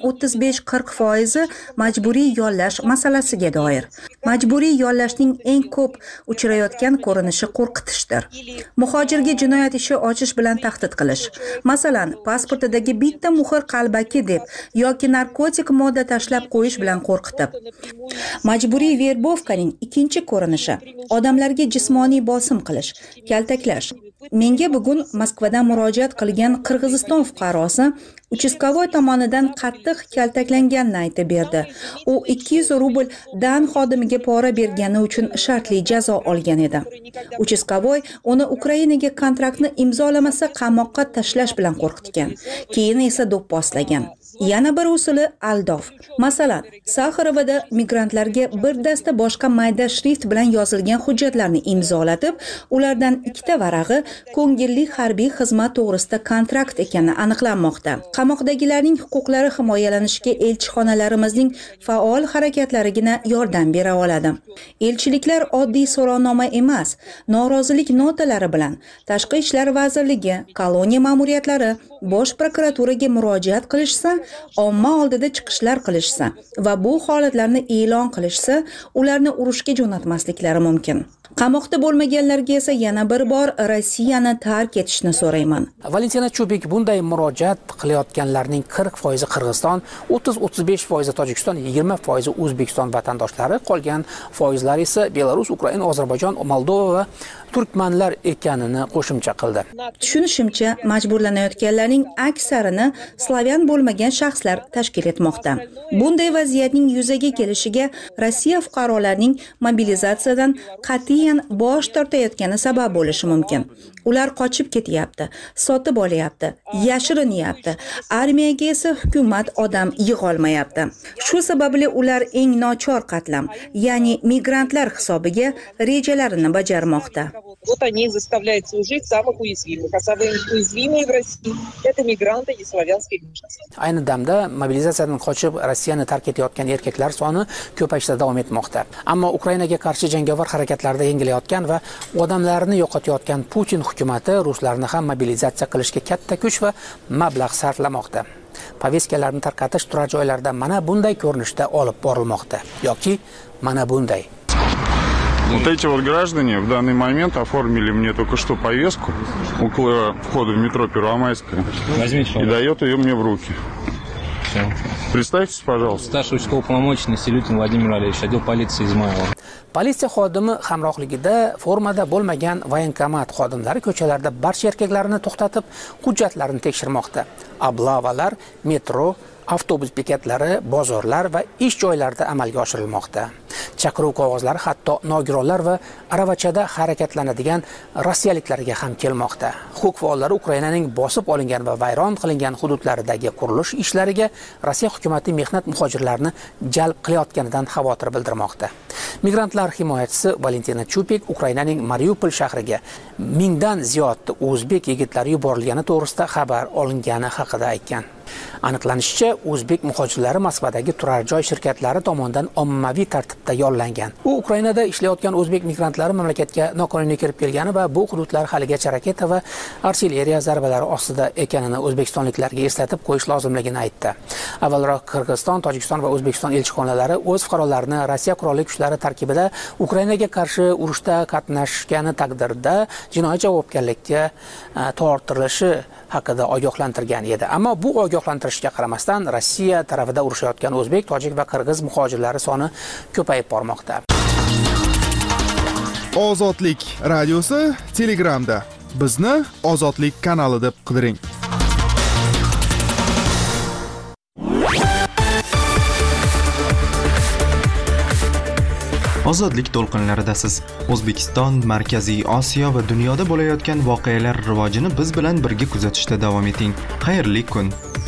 35-40% majburiy yollash masalasiga doir. Majburiy yollashning eng ko'p uchrayotgan ko'rinishi qo'rqitishdir. Muhojirga jinoyat ishi ochish bilan tahdid qilish. Masalan, pasportidagi bitta muhr qalbaki deb yoki narkotik modda tashlab qo'yish bilan qo'rqitib. Majburiy verbovkaning ikkinchi ko'rinishi odamlarga jismoniy bosim qilish, kaltaklash. Menga bugun Moskvadan murojaat qilgan Qirg'iziston fuqarosi uchastkovoy tomonidan qattiq kaltaklanganini aytib berdi. U 200 rubl dan xodimiga pora bergani uchun shartli jazo olgan edi. Uchastkovoy uni Ukrainaga kontraktni imzolamasa qamoqqa tashlash bilan qo'rqitgan. Keyin esa do'pposlagan. Yana bir usuli aldov. Masalan, Saxarovada migrantlarga bir dasta boshqa mayda shrift bilan yozilgan hujjatlarni imzolatib, ulardan ikkita varag'i ko'ngilli harbiy xizmat to'g'risida kontrakt ekani aniqlanmoqda. Qamoqdagilarning huquqlari himoyalanishiga elchixonalarimizning faol harakatlarigina yordam bera oladi. Elchiliklar oddiy so'rovnoma emas, norozilik notalari bilan Tashqi ishlar vazirligi, koloniya ma'muriyatlari, bosh prokuraturaga murojaat qilishsa, omma oldida chiqishlar qilishsa va bu holatlarni e'lon qilishsa, ularni urushga jo'natmasliklari mumkin. Qamoqda bo'lmaganlarga esa yana bir bor Rossiyani tark etishni so'rayman. Valentina Chubik bunday murojaat qilayotganlarning 40% Qirg'iziston, 30-35% Tojikiston, 20% O'zbekiston vatandoshlari, qolgan foizlar esa Belarus, Ukraina, Ozarbayjon, Moldova va turkmanlar ekanini qo'shimcha qildi. Tushunishimcha, majburlanayotganlarning aksarini slavyan bo'lmagan shaxslar tashkil etmoqda. Bunday vaziyatning yuzaga kelishiga Rossiya fuqarolarining mobilizatsiyadan qat'iyan bosh tortayotgani sabab bo'lishi mumkin. Ular qochib ketyapti, sotib olyapti, yashirinyapti. Armiyaga esa hukumat odam yig'olmayapti. Shu sababli ular eng nochor qatlam, ya'ni migrantlar hisobiga rejalarini bajarmoqda. Вот они заставляют служить самых уязвимых. А самые уязвимые в России – это мигранты и славянские меньшинства. Ayni damda mobilizatsiyadan qochib Rossiyani tark etayotgan erkaklar soni ko'payishda davom etmoqda. Ammo Ukrainaga qarshi jangovar harakatlarda yengilayotgan va odamlarni yo'qotayotgan Putin hukumati ruslarni ham mobilizatsiya qilishga katta kuch va mablag' sarflamoqda. Povestkalarni tarqatish turar joylarda mana bunday ko'rinishda olib borilmoqda yoki mana bunday. Вот эти вот граждане в данный момент оформили мне только что повестку около входа в метро Первомайская и дает ее мне в руки. Все. Представьтесь, пожалуйста. Старший участковый-полномоченный Селютин Владимир Олегович, отдел полиции Измайлова. Politsiya xodimi hamrohligida formada bo'lmagan voyenkomat xodimlari ko'chalarda barcha erkaklarni to'xtatib, hujjatlarini tekshirmoqda. Ablavalar metro, avtobus bekatlari, bozorlar va ish joylarida amalga oshirilmoqda. Chaqiruv qog'ozlari hatto nogironlar va aravachada harakatlanadigan rossiyaliklarga ham kelmoqda. Huquq faollari Ukrainaning bosib olingan va vayron qilingan hududlaridagi qurilish ishlariga Rossiya hukumatı mehnat muhojirlarini jalb qilayotganidan xavotir bildirmoqda. Migrantlar himoyachisi Valentina Chupik Ukrainaning Mariupol shahriga 1000 dan ziyod o'zbek yigitlari yuborilgani to'g'risida xabar olingani haqida aytgan. Aniqlanishicha, o'zbek muhojirlari Moskvadagi turar joy shirkatlari tomonidan ommaviy tartibda yollangan. U Ukrainada ishlayotgan o'zbek migrantlari mamlakatga noqonuniy kirib kelgani va bu hududlar haligacha raketa va artilleriya zarbalari ostida ekanini o'zbekistonliklarga eslatib qo'yish lozimligini aytdi. Avvalroq Qirg'iziston, Tojikiston va O'zbekiston elchixonalari o'z fuqarolarini Rossiya qurolli kuchlari tarkibida Ukrainaga qarshi urushda qatnashgani taqdirda jinoiy javobgarlikka tortilishi haqida ogohlantirgan edi. Ammo bu ogohlantirishga qaramasdan Rossiya tarafida urushayotgan o'zbek, tojik va qirg'iz muhojirlari soni ko'payib bormoqda. Ozodlik radiosi Telegramda. Bizni Ozodlik kanali deb qidiring. Ozodlik to'lqinlaridasiz. O'zbekiston, Markaziy Osiyo va dunyoda bo'layotgan voqealar rivojini biz bilan birga kuzatishda davom eting. Xayrli kun.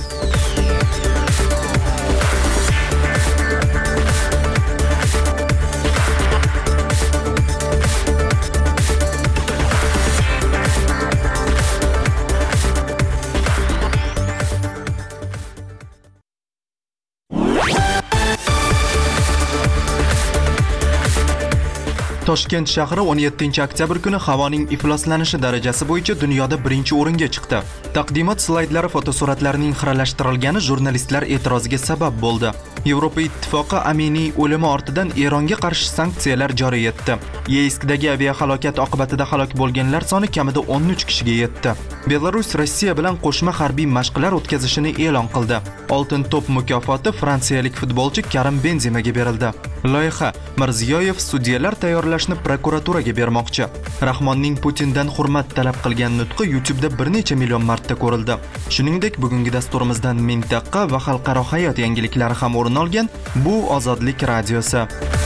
Toshkent shahri 17-oktyabr kuni havoning ifloslanishi darajasi bo'yicha dunyoda birinchi o'ringa chiqdi. Taqdimot slaydlari fotosuratlarining xiralashtirilgani jurnalistlar e'tiroziga sabab bo'ldi. Yevropa Ittifoqi Aminiy o'limi ortidan Eronga qarshi sanksiyalar joriy etdi. Yeyskdagi aviahalokat oqibatida halok bo'lganlar soni kamida 13 kishiga yetdi. Belarus Rossiya bilan qo'shma harbiy mashqlar o'tkazishini e'lon qildi. Oltin to'p mukofoti fransiyalik futbolchi Karim Benzemaga berildi. Loyiha Mirziyoyev sudyalar tayyorlashni prokuraturaga bermoqchi. Rahmonning Putindan hurmat talab qilgan nutqi YouTube'da bir necha million marta ko'rildi. Shuningdek, bugungi dasturimizdan mintaqa va xalqaro hayot yangiliklari ham o'rin olgan. Bu Ozodlik radiosi.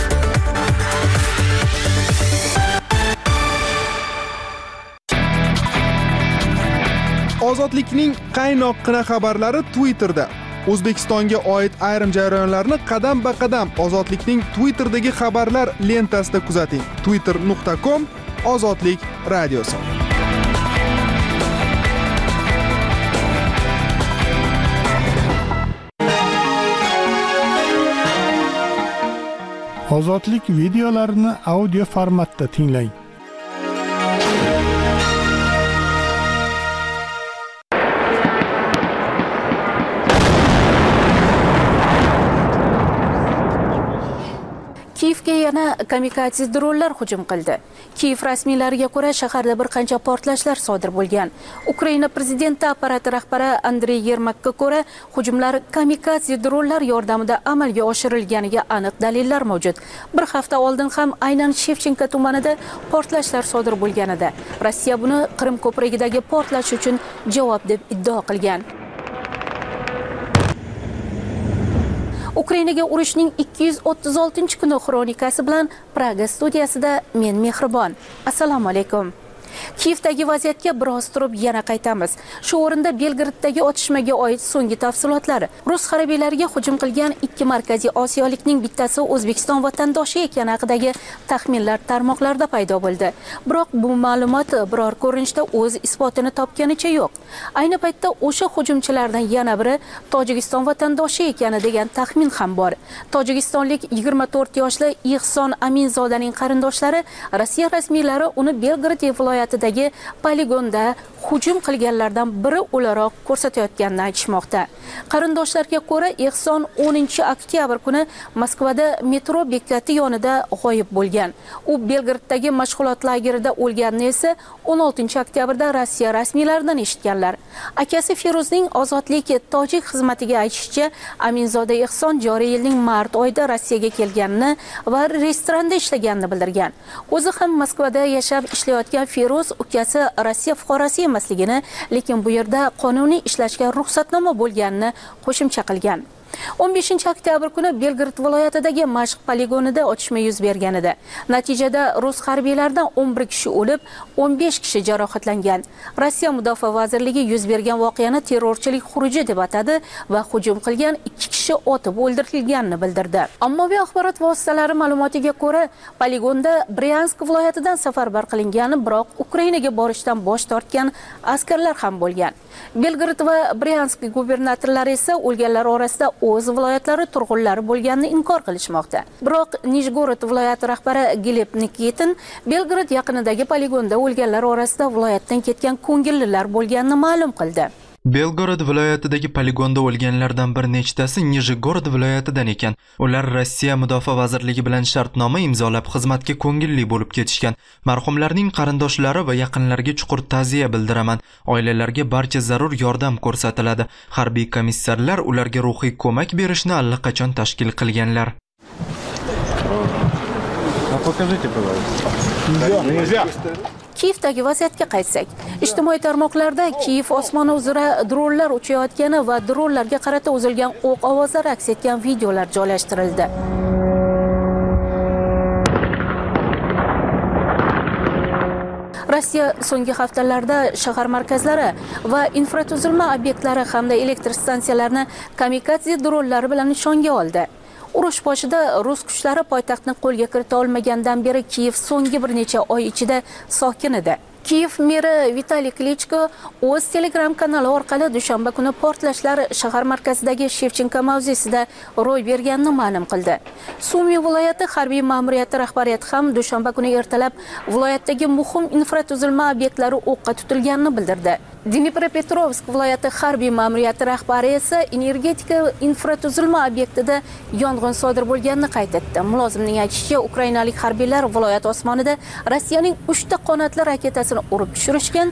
Ozodlikning qaynoqqina xabarlari Twitterda. O'zbekistonga oid ayrim jarayonlarni qadam-ba-qadam Ozodlikning Twitterdagi xabarlar lentasida kuzating. twitter.com Ozodlik radiosi. Ozodlik videolarini audio formatda tinglang. Kiyevga yana kamikadze dronlar hujum qildi. Kiyev rasmiylariga ko'ra shaharda bir qancha portlashlar sodir bo'lgan. Ukraina prezidenti apparati rahbari Andrey Yermakka ko'ra hujumlar kamikadze dronlar yordamida amalga oshirilganiga aniq dalillar mavjud. Bir hafta oldin ham aynan Shevchenko tumanida portlashlar sodir bo'lganida Rossiya buni Qrim ko'prigidagi portlash uchun javob deb iddao qilgan. Ukrainaga urushning 236-kuni xronikasi bilan Praga studiyasida men Mehribon. Assalomu alaykum. Kiyevdagi vaziyatga biroz turib yana qaytamiz. Shu o'rinda Belgraddagi otishmaga oid so'nggi tafsilotlar. Rus harbiylariga hujum qilgan ikki markaziy osiyolikning bittasi O'zbekiston vatandoshi ekani haqidagi taxminlar tarmoqlarda paydo bo'ldi. Biroq bu ma'lumot biror ko'rinishda o'z isbotini topganicha yo'q. Ayni paytda o'sha hujumchilardan yana biri Tojikiston vatandoshi ekani degan taxmin ham bor. Tojikistonlik 24 yoshli Ihson Aminzodaning qarindoshlari Rossiya rasmiylari uni Belgrad viloyatidagi poligonda hujum qilganlardan biri o'laroq ko'rsatayotganini aytishmoqda. Qarindoshlarga ko'ra, Ihson 10-oktyabr kuni Moskvada metro bekati yonida g'oyib bo'lgan. U Belgraddagi mashg'ulot lagerida o'lganini esa 16-oktyabrda Rossiya rasmiylaridan eshitganlar. Akasi Feruzning Ozodlik tojik xizmatiga aytishicha, Aminzoda Ihson joriy yilning mart oyida Rossiyaga kelganini va restoranda ishlaganini bildirgan. O'zi ham Moskvada yashab ishlayotgan Feruz Belarus ukasi Rossiya fuqarosi emasligini, lekin bu yerda qonuniy ishlashga ruxsatnoma bo'lganini qo'shimcha qilgan. 15-oktyabr kuni Belgrad viloyatidagi mashq poligonida otishma yuz bergan edi. Natijada rus harbiylaridan 11 kishi o'lib, 15 kishi jarohatlangan. Rossiya Mudofaa vazirligi yuz bergan voqeani terrorchilik xuruji deb atadi va hujum qilgan 2 kishi otib o'ldirilganini bildirdi. Ommaviy axborot vositalari ma'lumotiga ko'ra, poligonda Bryansk viloyatidan safarbar qilingan, biroq Ukrainaga borishdan bosh tortgan askarlar ham bo'lgan. Belgrad va Bryansk gubernatorlari esa o'lganlar orasida o'z viloyatlari turg'unlari bo'lganini inkor qilishmoqda. Biroq Nijgorod viloyati rahbari Gleb Nikitin Belgrad yaqinidagi poligonda o'lganlar orasida viloyatdan ketgan ko'ngillilar bo'lganini ma'lum qildi. Belgorod viloyatidagi poligonda o'lganlardan bir nechtasi Nijgorod viloyatidan ekan. Ular Rossiya Mudofaa vazirligi bilan shartnoma imzolab xizmatga ko'ngilli bo'lib ketishgan. Marhumlarning qarindoshlari va yaqinlariga chuqur ta'ziya bildiraman. Oilalarga barcha zarur yordam ko'rsatiladi. Harbiy komissarlar ularga ruhiy ko'mak berishni allaqachon tashkil qilganlar. Kiyevdagi vaziyatga qaytsak, ijtimoiy tarmoqlarda Kiyev osmoni uzra dronlar uchayotgani va dronlarga qarata uzilgan o'q ovozlari aks etgan videolar joylashtirildi. Rossiya so'nggi haftalarda shahar markazlari va infratuzilma obyektlari hamda elektr stansiyalarini kamikadze dronlari bilan nishonga oldi. Urush boshida rus kuchlari poytaxtni qo'lga kirita olmagandan beri Kiyev so'nggi bir necha oy ichida sokin edi. Kiyev meri Vitaliy Klichko o'z Telegram kanali orqali dushanba kuni portlashlar shahar markazidagi Shevchenko mavzesida ro'y berganini ma'lum qildi. Sumy viloyati harbiy ma'muriyati rahbariyati ham dushanba kuni ertalab viloyatdagi muhim infratuzilma obyektlari o'qqa tutilganini bildirdi. Dnipropetrovsk viloyati harbiy ma'muriyati rahbari esa energetika infratuzilma obyektida yong'in sodir bo'lganini qayd etdi. Mulozimning aytishicha, ukrainalik harbiylar viloyat osmonida Rossiyaning 3 ta qanotli raketasini urib tushirishgan.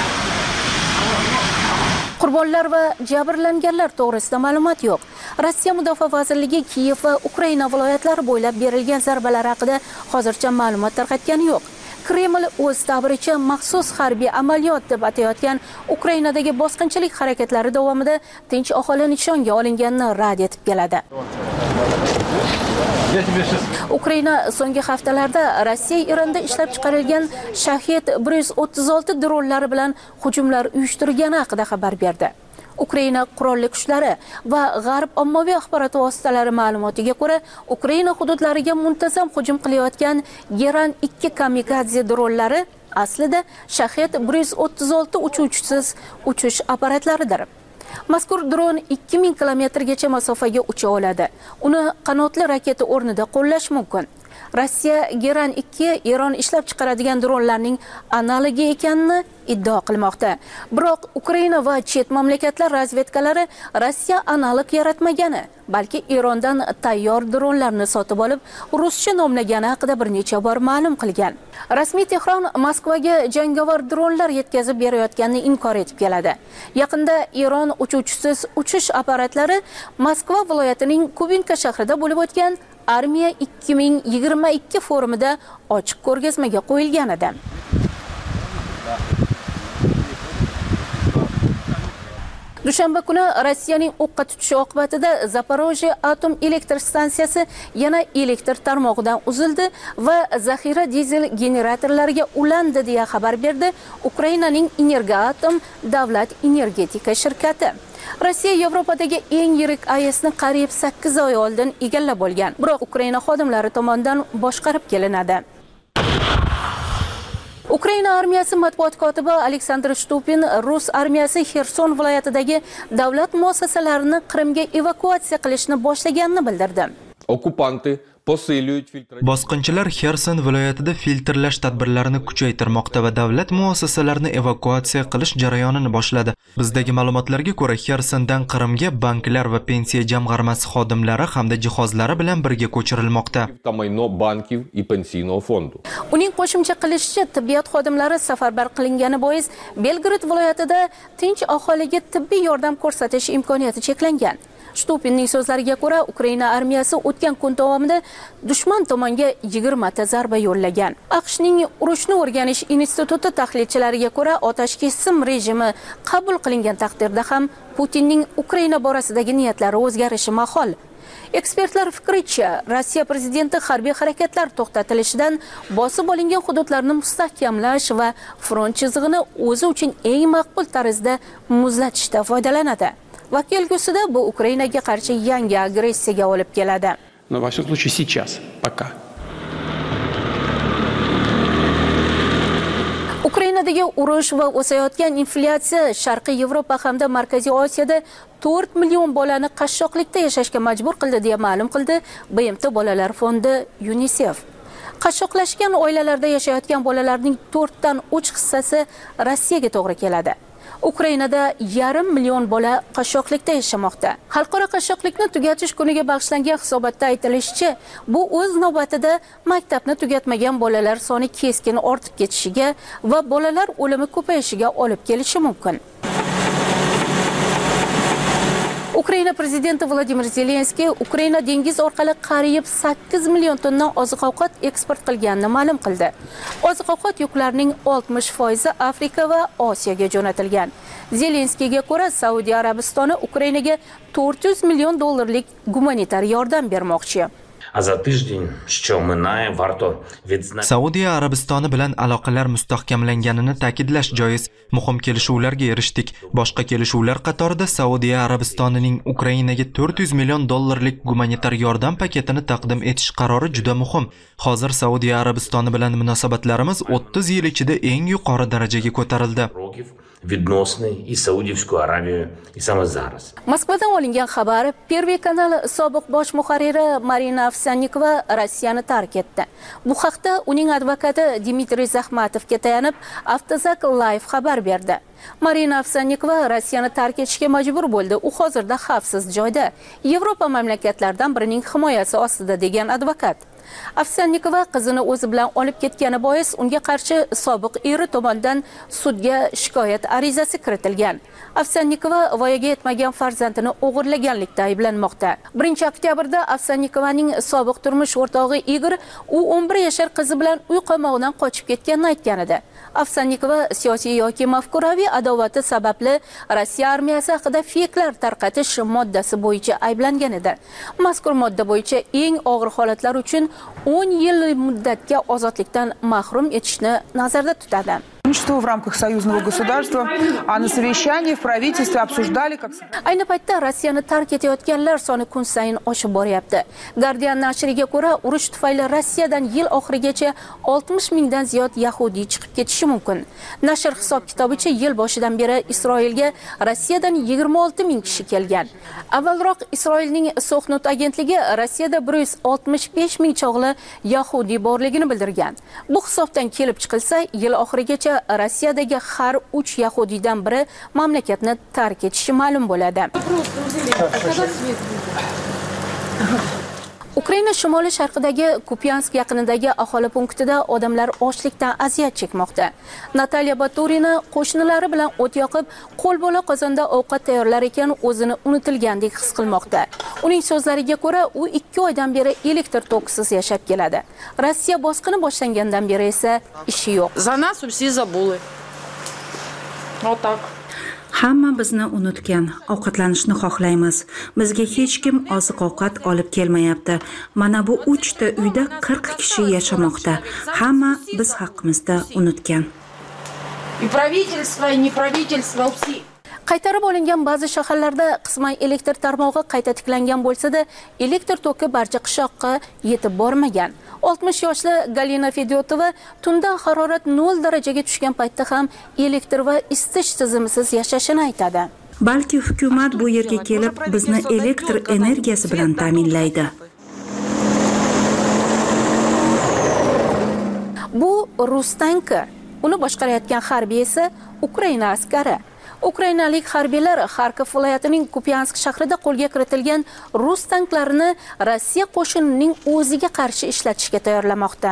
Qurbonlar va jabrlanganlar to'g'risida ma'lumot yo'q. Rossiya Mudofaa vazirligi Kiyev va Ukraina viloyatlari bo'ylab berilgan zarbalar haqida hozircha ma'lumot tarqatgani yo'q. Kreml o'z ta'biricha maxsus harbiy amaliyot deb atayotgan Ukrainadagi bosqinchilik harakatlari davomida tinch aholi nishonga olinganini rad etib keladi. Ukraina so'nggi haftalarda Rossiya Eronda ishlab chiqarilgan Shahid 136 dronlari bilan hujumlar uyushtirgani haqida xabar berdi. Ukraina qurolli kuchlari va G'arb ommaviy axborot vositalari ma'lumotiga ko'ra, Ukraina hududlariga muntazam hujum qilayotgan Geran 2 kamikadze dronlari aslida Shahid 136 uchuvchisiz uchish apparatlaridir. Mazkur dron 2000 kilometrgacha masofaga ucha oladi. Uni qanotli raketa o'rnida qo'llash mumkin. Rossiya Geran 2 Eron ishlab chiqaradigan dronlarning analogi ekanini iddao qilmoqda. Biroq Ukraina va chet mamlakatlar razvedkalari Rossiya analog yaratmagani, balki Erondan tayyor dronlarni sotib olib, ruscha nomlagani haqida bir necha bor ma'lum qilgan. Rasmiy Tehron Moskvaga jangovar dronlar yetkazib berayotganini inkor etib keladi. Yaqinda Eron uchuvchisiz uchish apparatlari Moskva viloyatining Kubinka shahrida bo'lib o'tgan Armiya 2022 forumida ochiq ko'rgazmaga qo'yilgan edi. Dushanba kuni Rossiyaning o'qqa tutishi oqibatida Zaporojye atom elektr stansiyasi yana elektr tarmog'idan uzildi va zaxira dizel generatorlariga ulandi deya xabar berdi Ukrainaning Energoatom davlat energetika shirkati. Rossiya Yevropadagi eng yirik AESni qariyb 8 oy oldin egallab olgan, biroq Ukraina xodimlari tomonidan boshqarib kelinadi. Ukraina armiyasi matbuot kotibi Aleksandr Shtupin Rus armiyasi Xerson viloyatidagi davlat muassasalarini Qrimga evakuatsiya qilishni boshlaganini bildirdi. Bosqinchilar Xerson viloyatida filtrlash tadbirlarini kuchaytirmoqda va davlat muassasalarini evakuatsiya qilish jarayonini boshladi. Bizdagi ma'lumotlarga ko'ra, Xersondan Qrimga banklar va pensiya jamg'armasi xodimlari hamda jihozlari bilan birga ko'chirilmoqda. Uning qo'shimcha qilishicha, tibbiyot xodimlari safarbar qilingani bois Belgrad viloyatida tinch aholiga tibbiy yordam ko'rsatish imkoniyati cheklangan. Shtupinning so'zlariga ko'ra, Ukraina armiyasi o'tgan kun davomida dushman tomonga 20 ta zarba yo'llagan. AQShning urushni o'rganish instituti tahlilchilariga ko'ra, otashkesim rejimi qabul qilingan taqdirda ham Putinning Ukraina borasidagi niyatlari o'zgarishi mahol. Ekspertlar fikricha, Rossiya prezidenti harbiy harakatlar to'xtatilishidan bosib olingan hududlarni mustahkamlash va front chizig'ini o'zi uchun eng maqbul tarzda muzlatishda foydalanadi. Va kelgusida bu Ukrainaga qarshi yangi agressiyaga olib keladi. Но во всяком случае сейчас, пока. Ukrainadagi urush va o'sayotgan inflyatsiya Sharqiy Yevropa hamda Markaziy Osiyoda 4 million bolani qashshoqlikda yashashga majbur qildi deya ma'lum qildi BMT bolalar fondi UNICEF. Qashshoqlashgan oilalarda yashayotgan bolalarning 4 dan 3 hissasi Rossiyaga to'g'ri keladi. Ukrainada 500 million bola qashshoqlikda yashamoqda. Xalqaro qashshoqlikni tugatish kuniga bag'ishlangan hisobotda aytilishicha, bu o'z navbatida maktabni tugatmagan bolalar soni keskin ortib ketishiga va bolalar o'limi ko'payishiga olib kelishi mumkin. Ukraina prezidenti Vladimir Zelenskiy Ukraina dengiz orqali qariyb 8 million tonna oziq-ovqat eksport qilganini ma'lum qildi. Oziq-ovqat yuklarining 60% Afrika va Osiyoga jo'natilgan. Zelenskiyga ko'ra, Saudiya Arabistoni Ukrainaga 400 million dollarlik gumanitar yordam bermoqchi. Saudiya Arabistoni bilan aloqalar mustahkamlanganini ta'kidlash joiz. Muhim kelishuvlarga erishdik. Boshqa kelishuvlar qatorida Saudiya Arabistonining Ukrainaga 400 million dollarlik gumanitar yordam paketini taqdim etish qarori juda muhim. Hozir Saudiya Arabistoni bilan munosabatlarimiz 30 yil ichida eng yuqori darajaga ko'tarildi. Moskvadan olingan xabar, Pervey kanali sobiq bosh muharriri Marina Ovsyannikova Rossiyani tark etdi. Bu haqda uning advokati Dmitriy Zaxmatovga tayanib, Avtozak Live xabar berdi. Marina Ovsyannikova Rossiyani tark etishga majbur bo'ldi. U hozirda xavfsiz joyda, Yevropa mamlakatlaridan birining himoyasi ostida degan advokat. Ovsyannikova qizini o'zi bilan olib ketgani bois unga qarshi sobiq eri tomonidan sudga shikoyat arizasi kiritilgan. Ovsyannikova voyaga yetmagan farzandini o'g'irlaganlikda ayblanmoqda. 1-oktyabrda Ovsyannikovaning sobiq turmush o'rtog'i Igor u 11 yashar qizi bilan uy qamog'idan qochib ketganini aytgan edi. Ovsyannikova siyosiy yoki mafkuraviy adovati sababli Rossiya armiyasi haqida feyklar tarqatish moddasi bo'yicha ayblangan edi. Mazkur modda bo'yicha eng og'ir holatlar uchun 10 yil muddatga ozodlikdan mahrum etishni nazarda tutadi. В рамках союзного государства, а на совещании в правительстве обсуждали, как... Ayni paytda Rossiyani tark etayotganlar soni kun sayin oshib boryapti. Guardian nashriga ko'ra, urush tufayli Rossiyadan yil oxirigacha 60 mingdan ziyod yahudiy chiqib ketishi mumkin. Nashr hisob-kitobicha yil boshidan beri Isroilga Rossiyadan 26 ming kishi kelgan. Avvalroq Isroilning Soxnut agentligi Rossiyada 165 ming chog'li yahudiy borligini bildirgan. Bu hisobdan kelib chiqilsa, yil oxirigacha Rossiyadagi har 3 yahudiydan biri mamlakatni tark etishi ma'lum bo'ladi. Ukraina shimoli sharqidagi Kupyansk yaqinidagi aholi punktida odamlar ochlikdan aziyat chekmoqda. Natalya Baturina qo'shnilari bilan o't yoqib, qo'lbola qozonda ovqat tayyorlar ekan o'zini unutilgandek his qilmoqda. Uning so'zlariga ko'ra, u 2 oydan beri elektr tokisiz yashab keladi. Rossiya bosqini boshlangandan beri esa ishi yo'q. За нас все забыли. Вот так. Hamma bizni unutgan, ovqatlanishni xohlaymiz. Bizga hech kim oziq-ovqat olib kelmayapti. Mana bu 3 ta uyda 40 kishi yashamoqda. Hamma biz haqimizda unutgan. И правительство, и не правительство, все. Qaytarib olingan ba'zi shaharlarda qisman elektr tarmog'i qayta tiklangan bo'lsa-da, elektr toki barcha qishloqqa yetib bormagan. 60 yoshli Galina Fedyotova tunda harorat 0 darajaga tushgan paytda ham elektr va isitish tizimisiz yashashini aytadi. Balki hukumat bu yerga kelib bizni elektr energiyasi bilan ta'minlaydi. Bu Rus tanki. Uni boshqarayotgan harbiy esa Ukraina askari. Ukrainalik harbiylar Xarkov viloyatining Kupyansk shahrida qo'lga kiritilgan rus tanklarini Rossiya qo'shinining o'ziga qarshi ishlatishga tayyorlamoqda.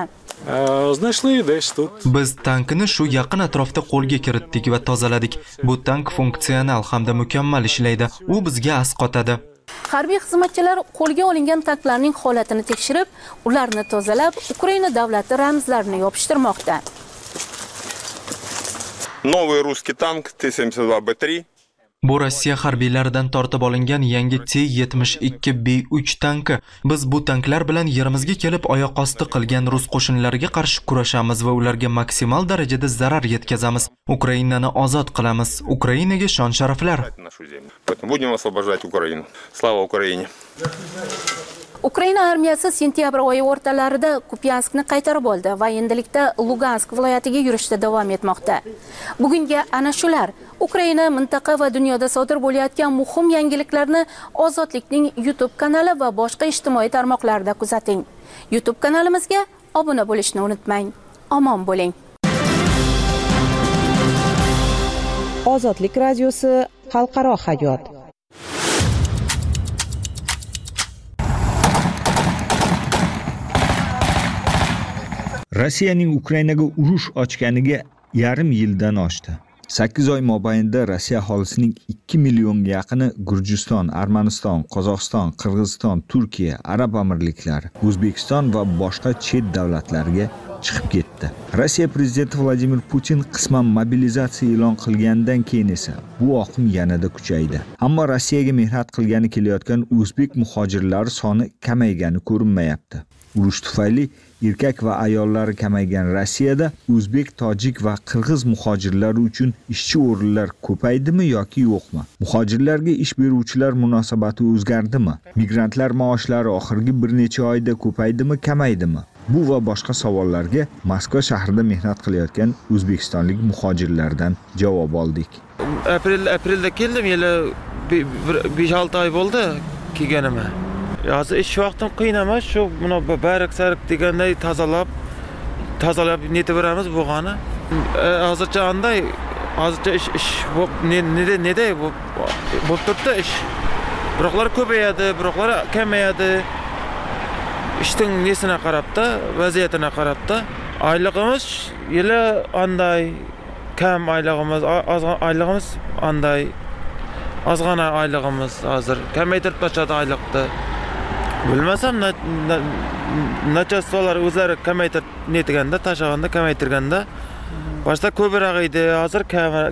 Biz tankini shu yaqin atrofda qo'lga kiritdik va tozaladik. Bu tank funksional hamda mukammal ishlaydi. U bizga asqotadi. Harbiy xizmatchilar qo'lga olingan tanklarning holatini tekshirib, ularni tozalab, Ukraina davlati ramzlarini yopishtirmoqda. Новый русский танк Т-72Б3. Bu Rossiya harbiylaridan tortib olingan yangi T-72B3 tanki. Biz bu tanklar bilan yerimizga kelib oyoq osti qilgan rus qo'shinlariga qarshi kurashamiz va ularga maksimal darajada zarar yetkazamiz. Ukrainani ozod qilamiz. Ukrainaga shon-sharaflar. Будем освобождать Украину. Слава Украине. Ukraina armiyasi sentyabr oyi o'rtalarida Kupyanskni qaytarib oldi va endilikda Lugansk viloyatiga yurishda davom etmoqda. Bugungi ana shular Ukraina mintaqa va dunyoda sodir bo'layotgan muhim yangiliklarni Ozodlikning YouTube kanali va boshqa ijtimoiy tarmoqlarda kuzating. YouTube kanalimizga obuna bo'lishni unutmang. Omon bo'ling. Ozodlik radiosi xalqaro hayot. Rossiyaning Ukrainaga urush ochganiga yarim yildan oshdi. 8 oy mobaynida Rossiya aholisining 2 millionga yaqini Gurjiston, Armaniston, Qozog'iston, Qirg'iziston, Turkiya, Arab Amirliklari, O'zbekiston va boshqa chet davlatlarga chiqib ketdi. Rossiya prezidenti Vladimir Putin qisman mobilizatsiya e'lon qilgandan keyin esa bu oqim yanada kuchaydi. Ammo Rossiyaga mehnat qilgani kelayotgan o'zbek muhojirlar soni kamaygani ko'rinmayapti. Urush tufayli erkak va ayollari kamaygan Rossiyada o'zbek, tojik va qirg'iz muhojirlari uchun ishchi o'rinlar ko'paydimi yoki yo'qmi? Muhojirlarga ish beruvchilar munosabati o'zgardimi? Migrantlar maoshlari oxirgi bir necha oyda ko'paydimi, kamaydimi? Bu va boshqa savollarga Moskva shahrida mehnat qilayotgan o'zbekistonlik muhojirlardan javob oldik. Aprelda keldim, yili 5-6 oy bo'ldi kelganimga. Hozir ish vaqtim qiyin emas, shu buni barak-sarak deganday tozalab netib beramiz bo'lgani. Hozircha anday, hozircha ish neda bo'lib turibdi ish. Biroqlar ko'payadi, biroqlar kamayadi. Ishning nesine qarabda, vaziyatine qarabda. Ayligimiz yili anday, kam ayligimiz anday. Azg'ana ayligimiz hozir kamaytirib tashadi ayliqni. Bilmasam nachastolar o'zlari kamaytirib netiganda, tashaganda, kamaytirganda boshda ko'proq edi, hozir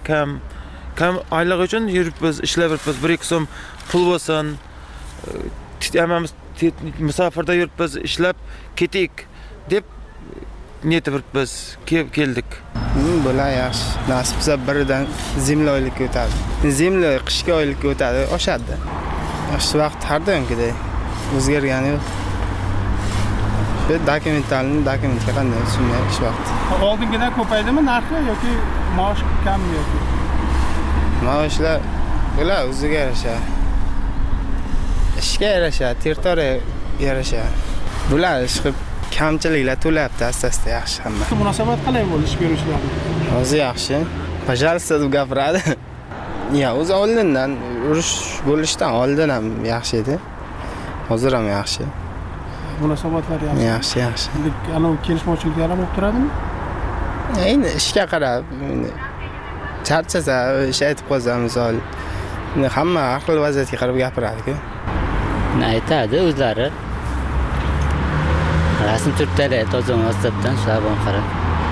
kam aylig uchun yuribmiz, ishlab yuribmiz, 1-2 so'm pul bo'lsin. Hammamiz musofirda yuribmiz, ishlab ketik deb netib yuribmiz, keldik. Bo'la yaxshi. Nasib bo'lsa biridan zimli oylikka o'tadi. Zimli qishki oylikka o'tadi, oshadi. Yaxshi vaqt har doimgidek o'zgargani yo'q. Shu dokumentga qanday shunday ish vaqti. Oldingidan ko'paydimi narxi yoki maosh kammi yoki? Maoshlar bo'la o'ziga yarasha. Ishga yarasha, territoriyaga yarasha. Bular ish qilib kamchiliklar to'layapti asta-asta yaxshi hamma. Munosabat qalay bo'ldi ish beruvchilar? Hozir yaxshi. Пожалуйста deb gapiradi. Ya, o'zi oldindan urush bo'lishdan oldin ham yaxshi edi. Hozir ham yaxshi. Munosabatlar yaxshi. Yaxshi. Anavi kelishmovchiliklar ham bo'lib turadimi? Endi ishga qarab, charchasa, ish aytib qo'ysa misol, hamma har xil vaziyatga qarab gapiradi-ku. Aytadi o'zlari. Rasm turtadi, toza WhatsAppdan shularga qarab.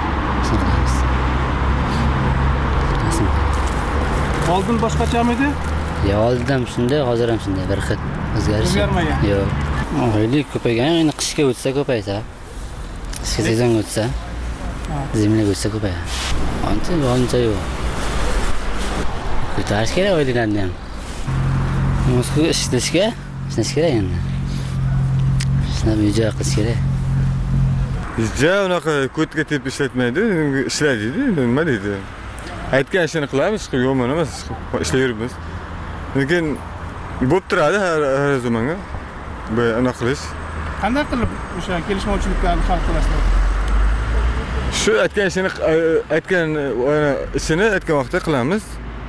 Oldin boshqachami edi? Yo'q, oldin shunday, hozir ham shunday, bir xil o'zgarish. O'zgarmagan. Yo'q. Oylik ko'paygan, endi qishga o'tsa ko'paysa. Qishga sezon o'tsa, zimliga o'tsa ko'payadi. Ancha yo'q. Ko'tarish kerak oyliklarni ham. Moskvaga ishlash kerak endi. Shunday uy-joy qilish kerak. Ja, unaqa ko'tga tep ishlatmaydi, ishlaydi, nima deydi? Aytgan ishini qilamiz, yo'qmi emas, ishlayib yuribmiz. Lekin bo'lib turadi har zamonga. Bu anaqa qilish. Qanday qilib o'sha kelishmovchiliklarni hal qilasizlar? Shu aytgan ishini aytgan vaqtda qilamiz.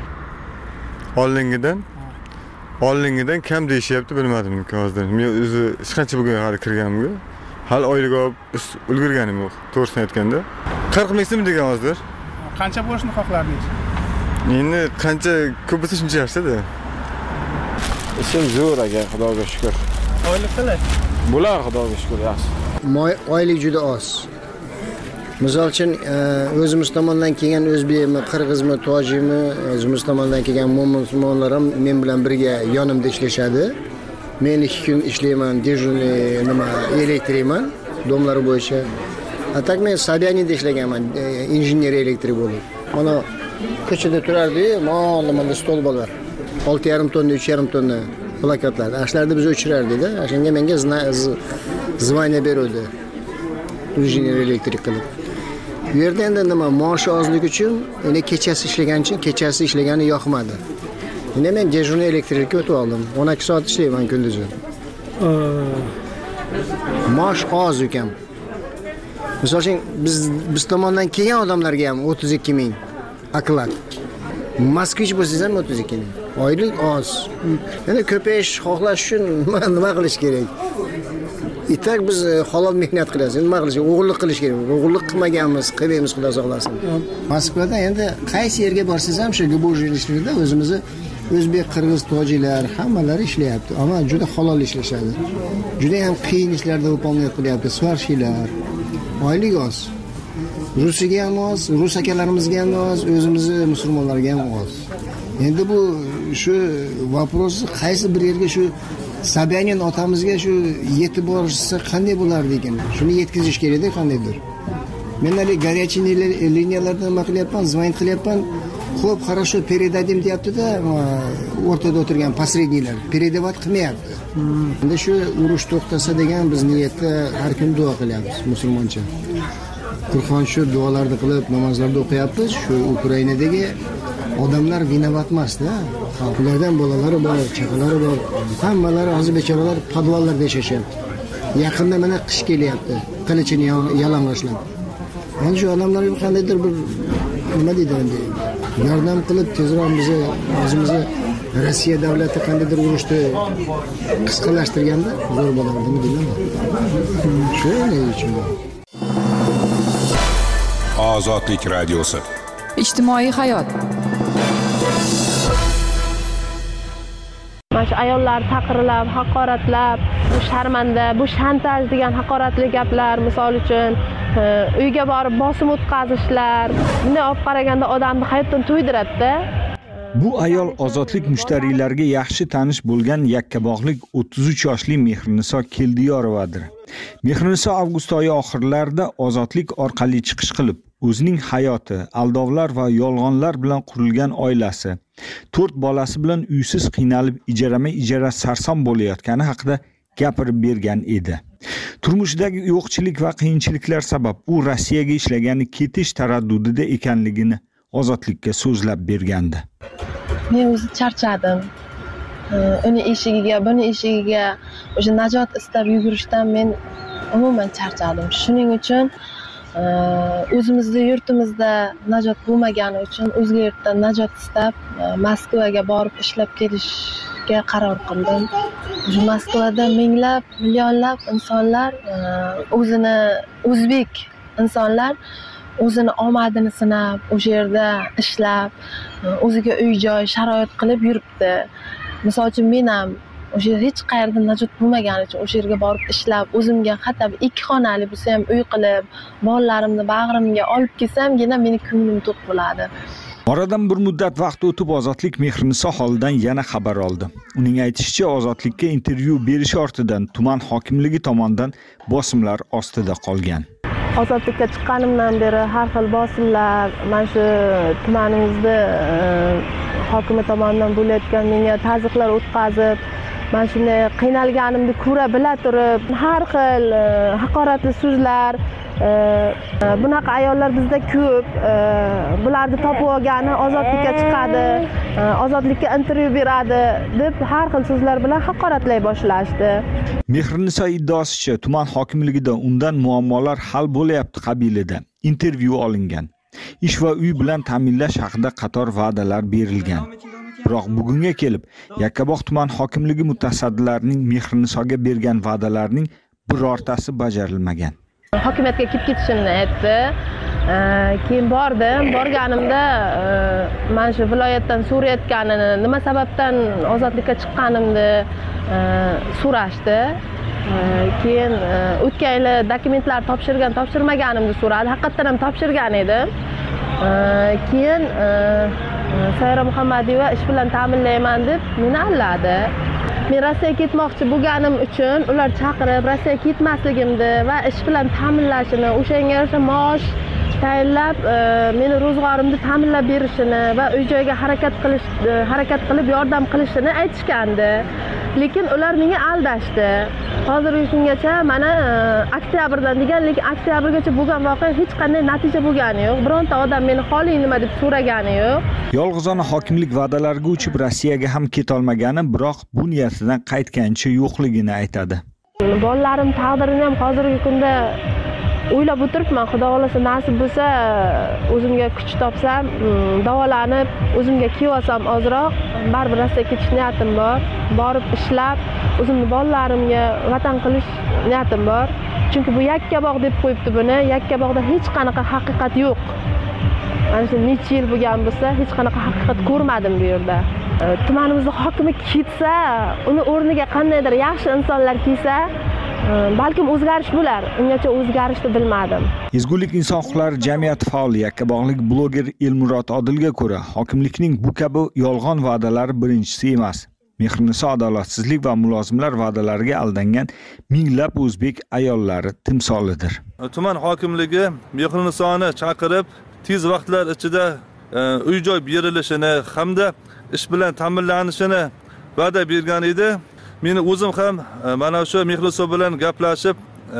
Oldingidan kam deyishyapti, bilmadim hozir. Men o'zi hech qancha bugun hali kirganimga, hali oylik olib ulgurganim yo'q, to'g'risini aytganda. 40 ming so'm degan hozir. Qancha bo'lishni xohlardingiz? Endi qancha ko'p bo'lsa shuncha yaxshi-da. Ishim zo'r aka, Xudoga shukr. Oylik qalay? Bular Xudoga shukr, yaxshi. Oylik juda oz. Misol uchun o'zimiz tomonidan kelgan o'zbekmi, qirg'izmi, tojikmi, o'zimiz tomonidan kelgan musulmonlar ham men bilan birga yonimda ishlashadi. Men 2 kun ishlayman, dejurniy elektrikman, domlar bo'yicha. Atak men Sobyaninda ishlaganman, injener elektrik bo'lib. Mana ko'chada turardi, mana stol bo'lar. 6,5 tonna, 3,5 tonna plakatlar. Ashlarda biz o'chirardik-da. Ashanga menga zvaniya beruvdi. Injener elektrik qilib. Bu yerda endi maosh ozligi uchun, endi kechasi ishlagani yoqmadi. Endi men dejurniy elektrikka o'tib oldim. 12 soat ishlayman kunduzi. Maosh oz ekan. Misol uchun biz tomondan kelgan odamlarga ham 32 ming oklad. Moskvich bo'lsangiz ham 32 ming. Oylik oz. Endi ko'payish xohlash uchun nima qilish kerak? Itak biz halol mehnat qilamiz. Nima qilish? O'g'irlik qilish kerak. O'g'irlik qilmaganmiz, qilmaymiz, Xudo saqlasin. Moskvada endi qaysi yerga borsangiz ham shu gubojliklarda o'zimizni o'zbek, qirg'iz, tojiklar hammalari ishlayapti. Ammo juda halol ishlashadi. Juda ham qiyin ishlarda o'polmayot qilyapti. Svarshiylar. Oylik oz. Rusiyaga ham oz, rus akalarimizga ham oz, o'zimizni musulmonlarga ham oz. Endi bu shu вопрос qaysi bir yerga shu Sobyanin otamizga shu yetib borsa qanday bo'lardi ekan? Shuni yetkazish kerak-da qandaydir. Men hali горячий liniyalardan nima qilyapman, звонить qilyapman. Xo'p, хорошо, передадим deyapti-da, o'rtada o'tirgan посреднийлар передавать qilmayapti. Endi shu urush to'xtasa degan biz niyatda har kun duo qilyapmiz musulmoncha. Qur'on shu duolarni qilib, namozlarni o'qiyapmiz. Shu Ukrainadagi odamlar vinovat emas-da. Ulardan bolalari bor, chaqalari bor. Hammalari hozir bechoralar podvallarda yashashyapti. Yaqinda mana qish kelyapti, qilichini yalang'ochlab. Endi shu odamlarga qandaydir bir nima deydi endi? Yordam qilib tezroq bizni o'zimizni Rossiya davlati qandaydir urushni qisqalashtirganda zo'r bo'lardi, bilaman. Shuning uchun. Ozodlik radiosi. Ijtimoiy hayot. Mana ayollar taqirilab, haqoratlab, bu sharmanda, bu shantaj degan haqoratli gaplar, misol uchun uyga borib bosim o'tkazishlar, bunday olib qaraganda odamni hayotdan to'ydiradi-da. Bu ayol ozodlik mushtariylariga yaxshi tanish bo'lgan Yakkabog'lik 33 yoshli Mehriniso Keldiyorovadir. Mehriniso avgust oyi oxirlarida ozodlik orqali chiqish qilib, o'zining hayoti, aldovlar va yolg'onlar bilan qurilgan oilasi, 4 bolasi bilan uysiz qiynalib ijara sarson bo'layotgani haqida gapirib bergan edi. Turmushdagi yo'qchilik va qiyinchiliklar sabab u Rossiyaga ishlagani ketish taraddudida ekanligini ozodlikka so'zlab bergandi. Men o'zi charchadim. Uni eshigiga, buni eshigiga o'sha najot istab yugurishdan men umuman charchadim. Shuning uchun o'zimizda yurtimizda najot bo'lmagani uchun o'zga yurtdan najot istab Moskvaga borib ishlab kelishga qaror qildim. O'sha Moskvada minglab, millionlab insonlar o'zini o'zbek insonlar o'zini omadini sinab, o'sha yerda ishlab, o'ziga uy-joy, sharoit qilib yuribdi. Misol uchun men ham o'sha hech qayerda najot bo'lmagani uchun o'sha yerga borib ishlab, o'zimga hatto 2 xonali bo'lsa ham uy qilib, bolalarimni bag'rimga olib kelsamgina meni ko'nglim to'q bo'ladi. Oradan bir muddat vaqt o'tib Ozodlik Mehriniso holidan yana xabar oldi. Uning aytishicha, Ozodlikka intervyu berish ortidan tuman hokimligi tomonidan bosimlar ostida qolgan. Ozodlikka chiqqanimdan beri har xil bosimlar, mana shu tumanimizda hokimi tomonidan bo'layotgan menga ta'ziqlar o'tkazib, mana shunday qiynalganimni ko'ra bila turib, har xil haqoratli so'zlar, bunaqa ayollar bizda ko'p, bularni topib olgani ozodlikka chiqadi, ozodlikka intervyu beradi deb har xil so'zlar bilan haqoratlay boshlashdi. Mehriniso iddaosicha tuman hokimligida undan muammolar hal bo'layapti qabilida intervyu olingan. Ish va uy bilan ta'minlash haqida qator va'dalar berilgan. Biroq bugunga kelib Yakkabog' tuman hokimligi mutasaddilarining Mehrinisoga bergan va'dalarning birortasi bajarilmagan. Hokimiyatga kelib ketishimni aytdi. Keyin borganimda mana shu viloyatdan so'rayotganini, nima sababdan ozodlikka chiqqanimni so'rashdi. Keyin o'tgan yili dokumentlar topshirmaganimni so'radi. Haqiqatan ham topshirgan edim. Keyin Sayyora Muhammadiyeva ish bilan ta'minlayman deb meni alladi. Men Rossiyaga ketmoqchi bo'lganim uchun ular chaqirib, Rossiyaga ketmasligimni va ish bilan ta'minlashini, o'shanga yarasha maosh tayinlab, meni ro'zg'orimni ta'minlab berishini va uy-joyga harakat qilib yordam qilishini aytishgandi. Lekin ular menga aldashdi. Hozirgi kungacha mana oktyabrdan degan, lekin oktyabrgacha bo'lgan voqea hech qanday natija bo'lgani yo'q. Bironta odam meni holing nima deb so'ragani yo'q. Yolg'izona hokimlik va'dalariga uchib Rossiyaga ham ketolmagani, biroq bu niyatidan qaytgancha yo'qligini aytadi. Bolalarim taqdirini ham hozirgi kunda o'ylab o'tiribman. Xudo xolasa nasib bo'lsa, o'zimga kuch topsam, davolanib, o'zimga kelib olsam ozroq, baribir Rossiyaga ketish niyatim bor. Borib ishlab, o'zimni bolalarimga vatan qilish niyatim bor. Chunki bu Yakkabog' deb qo'yibdi buni. Yakkabog'da hech qanaqa haqiqat yo'q. Mana shu necha yil bo'lgan bo'lsa, hech qanaqa haqiqat ko'rmadim bu yerda. Tumanimizning hokimi ketsa, uni o'rniga qandaydir yaxshi insonlar kelsa, balkim o'zgarish bo'lar. Ungacha o'zgarishni bilmadim. Ezgulik inson huquqlari jamiyati faoli yakkabog'lik bloger Elmurod Odilga ko'ra, hokimlikning bu kabi yolg'on va'dalari birinchisi emas. Mehrniso adolatsizlik va mulozimlar va'dalariga aldangan minglab o'zbek ayollari timsolidir. Tuman hokimligi Mehrnisoni chaqirib, tez vaqtlar ichida uy-joy berilishini hamda ish bilan ta'minlanishini va'da bergan edi. Meni o'zim ham mana shu Mehrniso bilan gaplashib,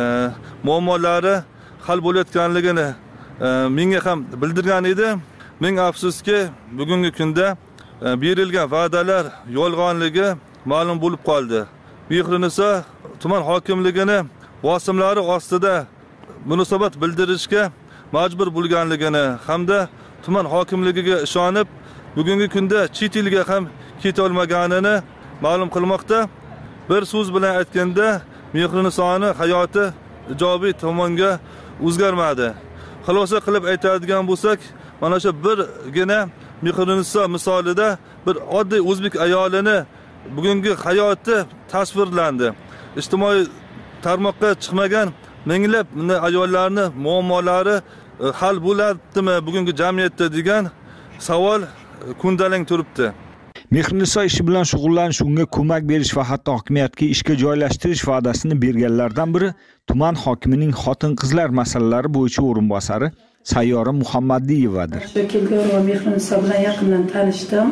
muammolari hal bo'layotganligini menga ham bildirgan edi. Ming afsuski, bugungi kunda berilgan va'dalar yolg'onligi ma'lum bo'lib qoldi. Mehrniso tuman hokimligini bosimlari ostida munosabat bildirishga majbur bo'lganligini hamda tuman hokimligiga ishonib, bugungi kunda chet elga ham keta olmaganini ma'lum qilmoqda. Bir so'z bilan aytganda, Mehrnisoni hayoti ijobiy tomonga o'zgarmadi. Xulosa qilib aytadigan bo'lsak, mana shu birgina Mehrniso misolida bir oddiy o'zbek ayolini bugungi hayoti tasvirlandi. Ijtimoiy tarmoqqa chiqmagan minglab ayollarning muammolari hal bo'ladimi bugungi jamiyatda degan savol kundalang turibdi. Mehrniso ishi bilan shug'ullanish, unga ko'mak berish va hatto hokimiyatga ishga joylashtirish va'dasini berganlardan biri tuman hokimining xotin-qizlar masalalari bo'yicha o'rinbosari Sayyora Muhammadiyevadir. Kelgan va Mehrniso bilan yaqindan tanishdim.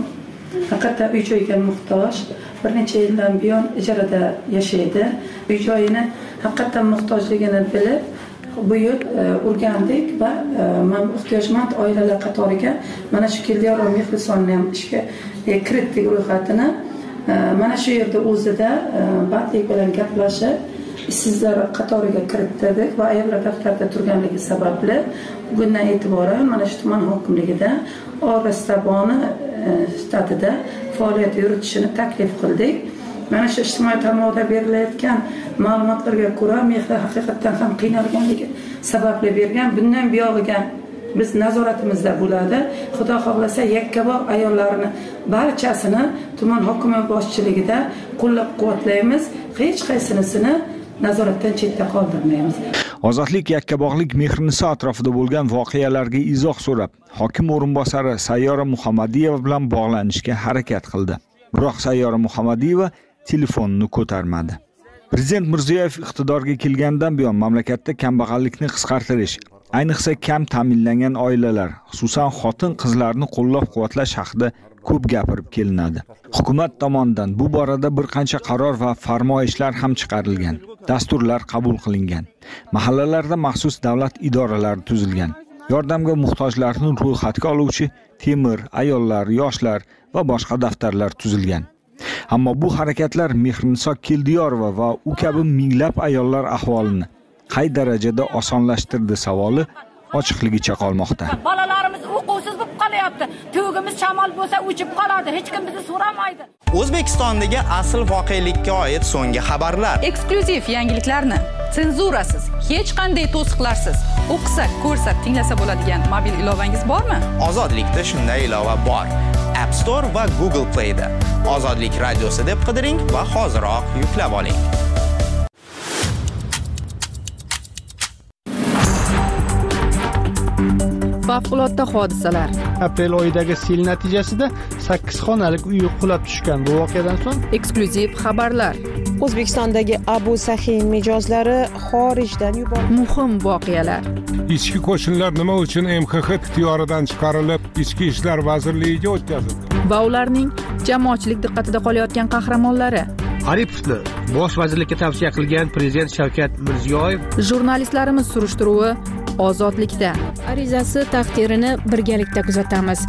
Faqat uy-joyga muhtoj. Bir necha yildan buyon ijarada yashaydi. Uy-joyini haqiqatan muhtojligini bilib, bu yil o'rgandik va men ehtiyojmand oilalar qatoriga mana shu Keldiyor va Mehrisonni ham ishga kiritdik ro'yxatini. Mana shu yerda o'zida bandlik bilan gaplashib, ishsizlar qatoriga kiritdik va ayollar daftarida turganligi sababli bugundan e'tiboran mana shu tuman hokimligida Orastaboni shtatida faoliyat yuritishini taklif qildik. Mana shu ijtimoiy tarmoqda berilayotgan ma'lumotlarga ko'ra, Mehri haqiqatan ham qiynalganligi sababli bergan. Bundan buyog'iga biz nazoratimizda bo'ladi. Xudo xohlasa Yakkabog' ayollarini barchasini tuman hokimi boshchiligida qo'llab-quvvatlaymiz. Hech qaysinisini nazoratdan chetda qoldirmaymiz. Ozodlik yakkabog'lik Mehrniso atrofida bo'lgan voqealarga izoh so'rab, hokim o'rinbosari Sayyora Muhammadiyeva bilan bog'lanishga harakat qildi. Biroq Sayyora Muhammadiyeva telefonini ko'tarmadi. Prezident Mirziyoyev iqtidorga kelgandan buyon mamlakatda kambag'allikni qisqartirish, ayniqsa kam ta'minlangan oilalar, xususan xotin-qizlarni qo'llab-quvvatlash haqida ko'p gapirib kelinadi. Hukumat tomonidan bu borada bir qancha qaror va farmoyishlar ham chiqarilgan. Dasturlar qabul qilingan. Mahallalarda maxsus davlat idoralari tuzilgan. Yordamga muhtojlarni ro'yxatga oluvchi temir, ayollar, yoshlar va boshqa daftarlar tuzilgan. Ammo bu harakatlar Mehrniso Keldiyorova va u kabi minglab ayollar ahvolini qay darajada osonlashtirdi savoli ochiqligicha qolmoqda. Bolalarimiz o'quvsiz bo'lib qolyapti. To'g'imiz shamol bo'lsa o'chib qoladi, hech kim bizni so'ramaydi. O'zbekistondagi asl voqelikka oid so'nggi xabarlar, eksklyuziv yangiliklarni senzurasiz, hech qanday to'siqlarsiz o'qisa, ko'rsa, tinglasa bo'ladigan mobil ilovangiz bormi? Ozodlikda shunday ilova bor. App Store va Google Play da Ozodlik radiosi deb qidiring va hoziroq yuklab oling. Favqulodda hodisalar. Aprel oyidagi sel natijasida 8 xonalik uy qulab tushgan. Bu voqeadan so'ng eksklyuziv xabarlar. O'zbekistondagi Abu Sahin mijozlari xorijdan yuborildi. Muhim voqealar. Ichki qo'shinlar nima uchun MXX ixtiyoridan chiqarilib, Ichki ishlar vazirligiga o'tkazildi? Va ularning jamoatchilik diqqatida qolayotgan qahramonlari. Aripovni bosh vazirlikka tavsiya qilgan prezident Shavkat Mirziyoyev. Jurnalistlarimiz surishtiruvi Ozodlikda. Arizasi taqdirini birgalikda kuzatamiz.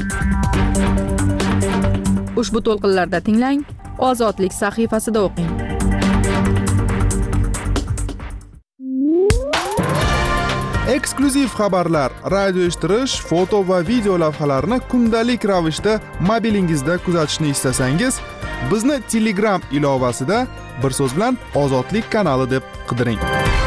Ushbu to'lqinlarda tinglang, Ozodlik sahifasida o'qing. Eksklyuziv xabarlar, radio eshittirish, foto va video lavhalarni kundalik ravishda mobilingizda kuzatishni istasangiz, bizni Telegram ilovasida bir so'z bilan Ozodlik kanali deb qidiring.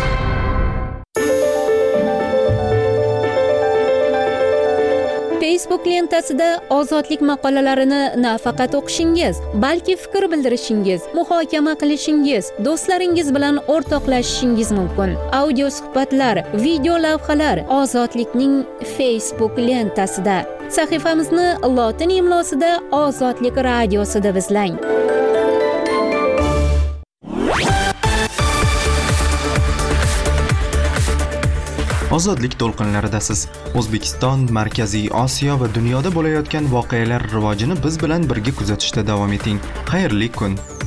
Facebook lentasida Ozodlik maqolalarini nafaqat o'qishingiz, balki fikr bildirishingiz, muhokama qilishingiz, do'stlaringiz bilan o'rtoqlashishingiz mumkin. Audio suhbatlar, video lavhalar Ozodlikning Facebook lentasida. Sahifamizni lotin imlosida Ozodlik radiosi deb izlang. Ozodlik to'lqinlaridasiz. O'zbekiston, Markaziy Osiyo va dunyoda bo'layotgan voqealar rivojini biz bilan birga kuzatishda davom eting. Xayrli kun.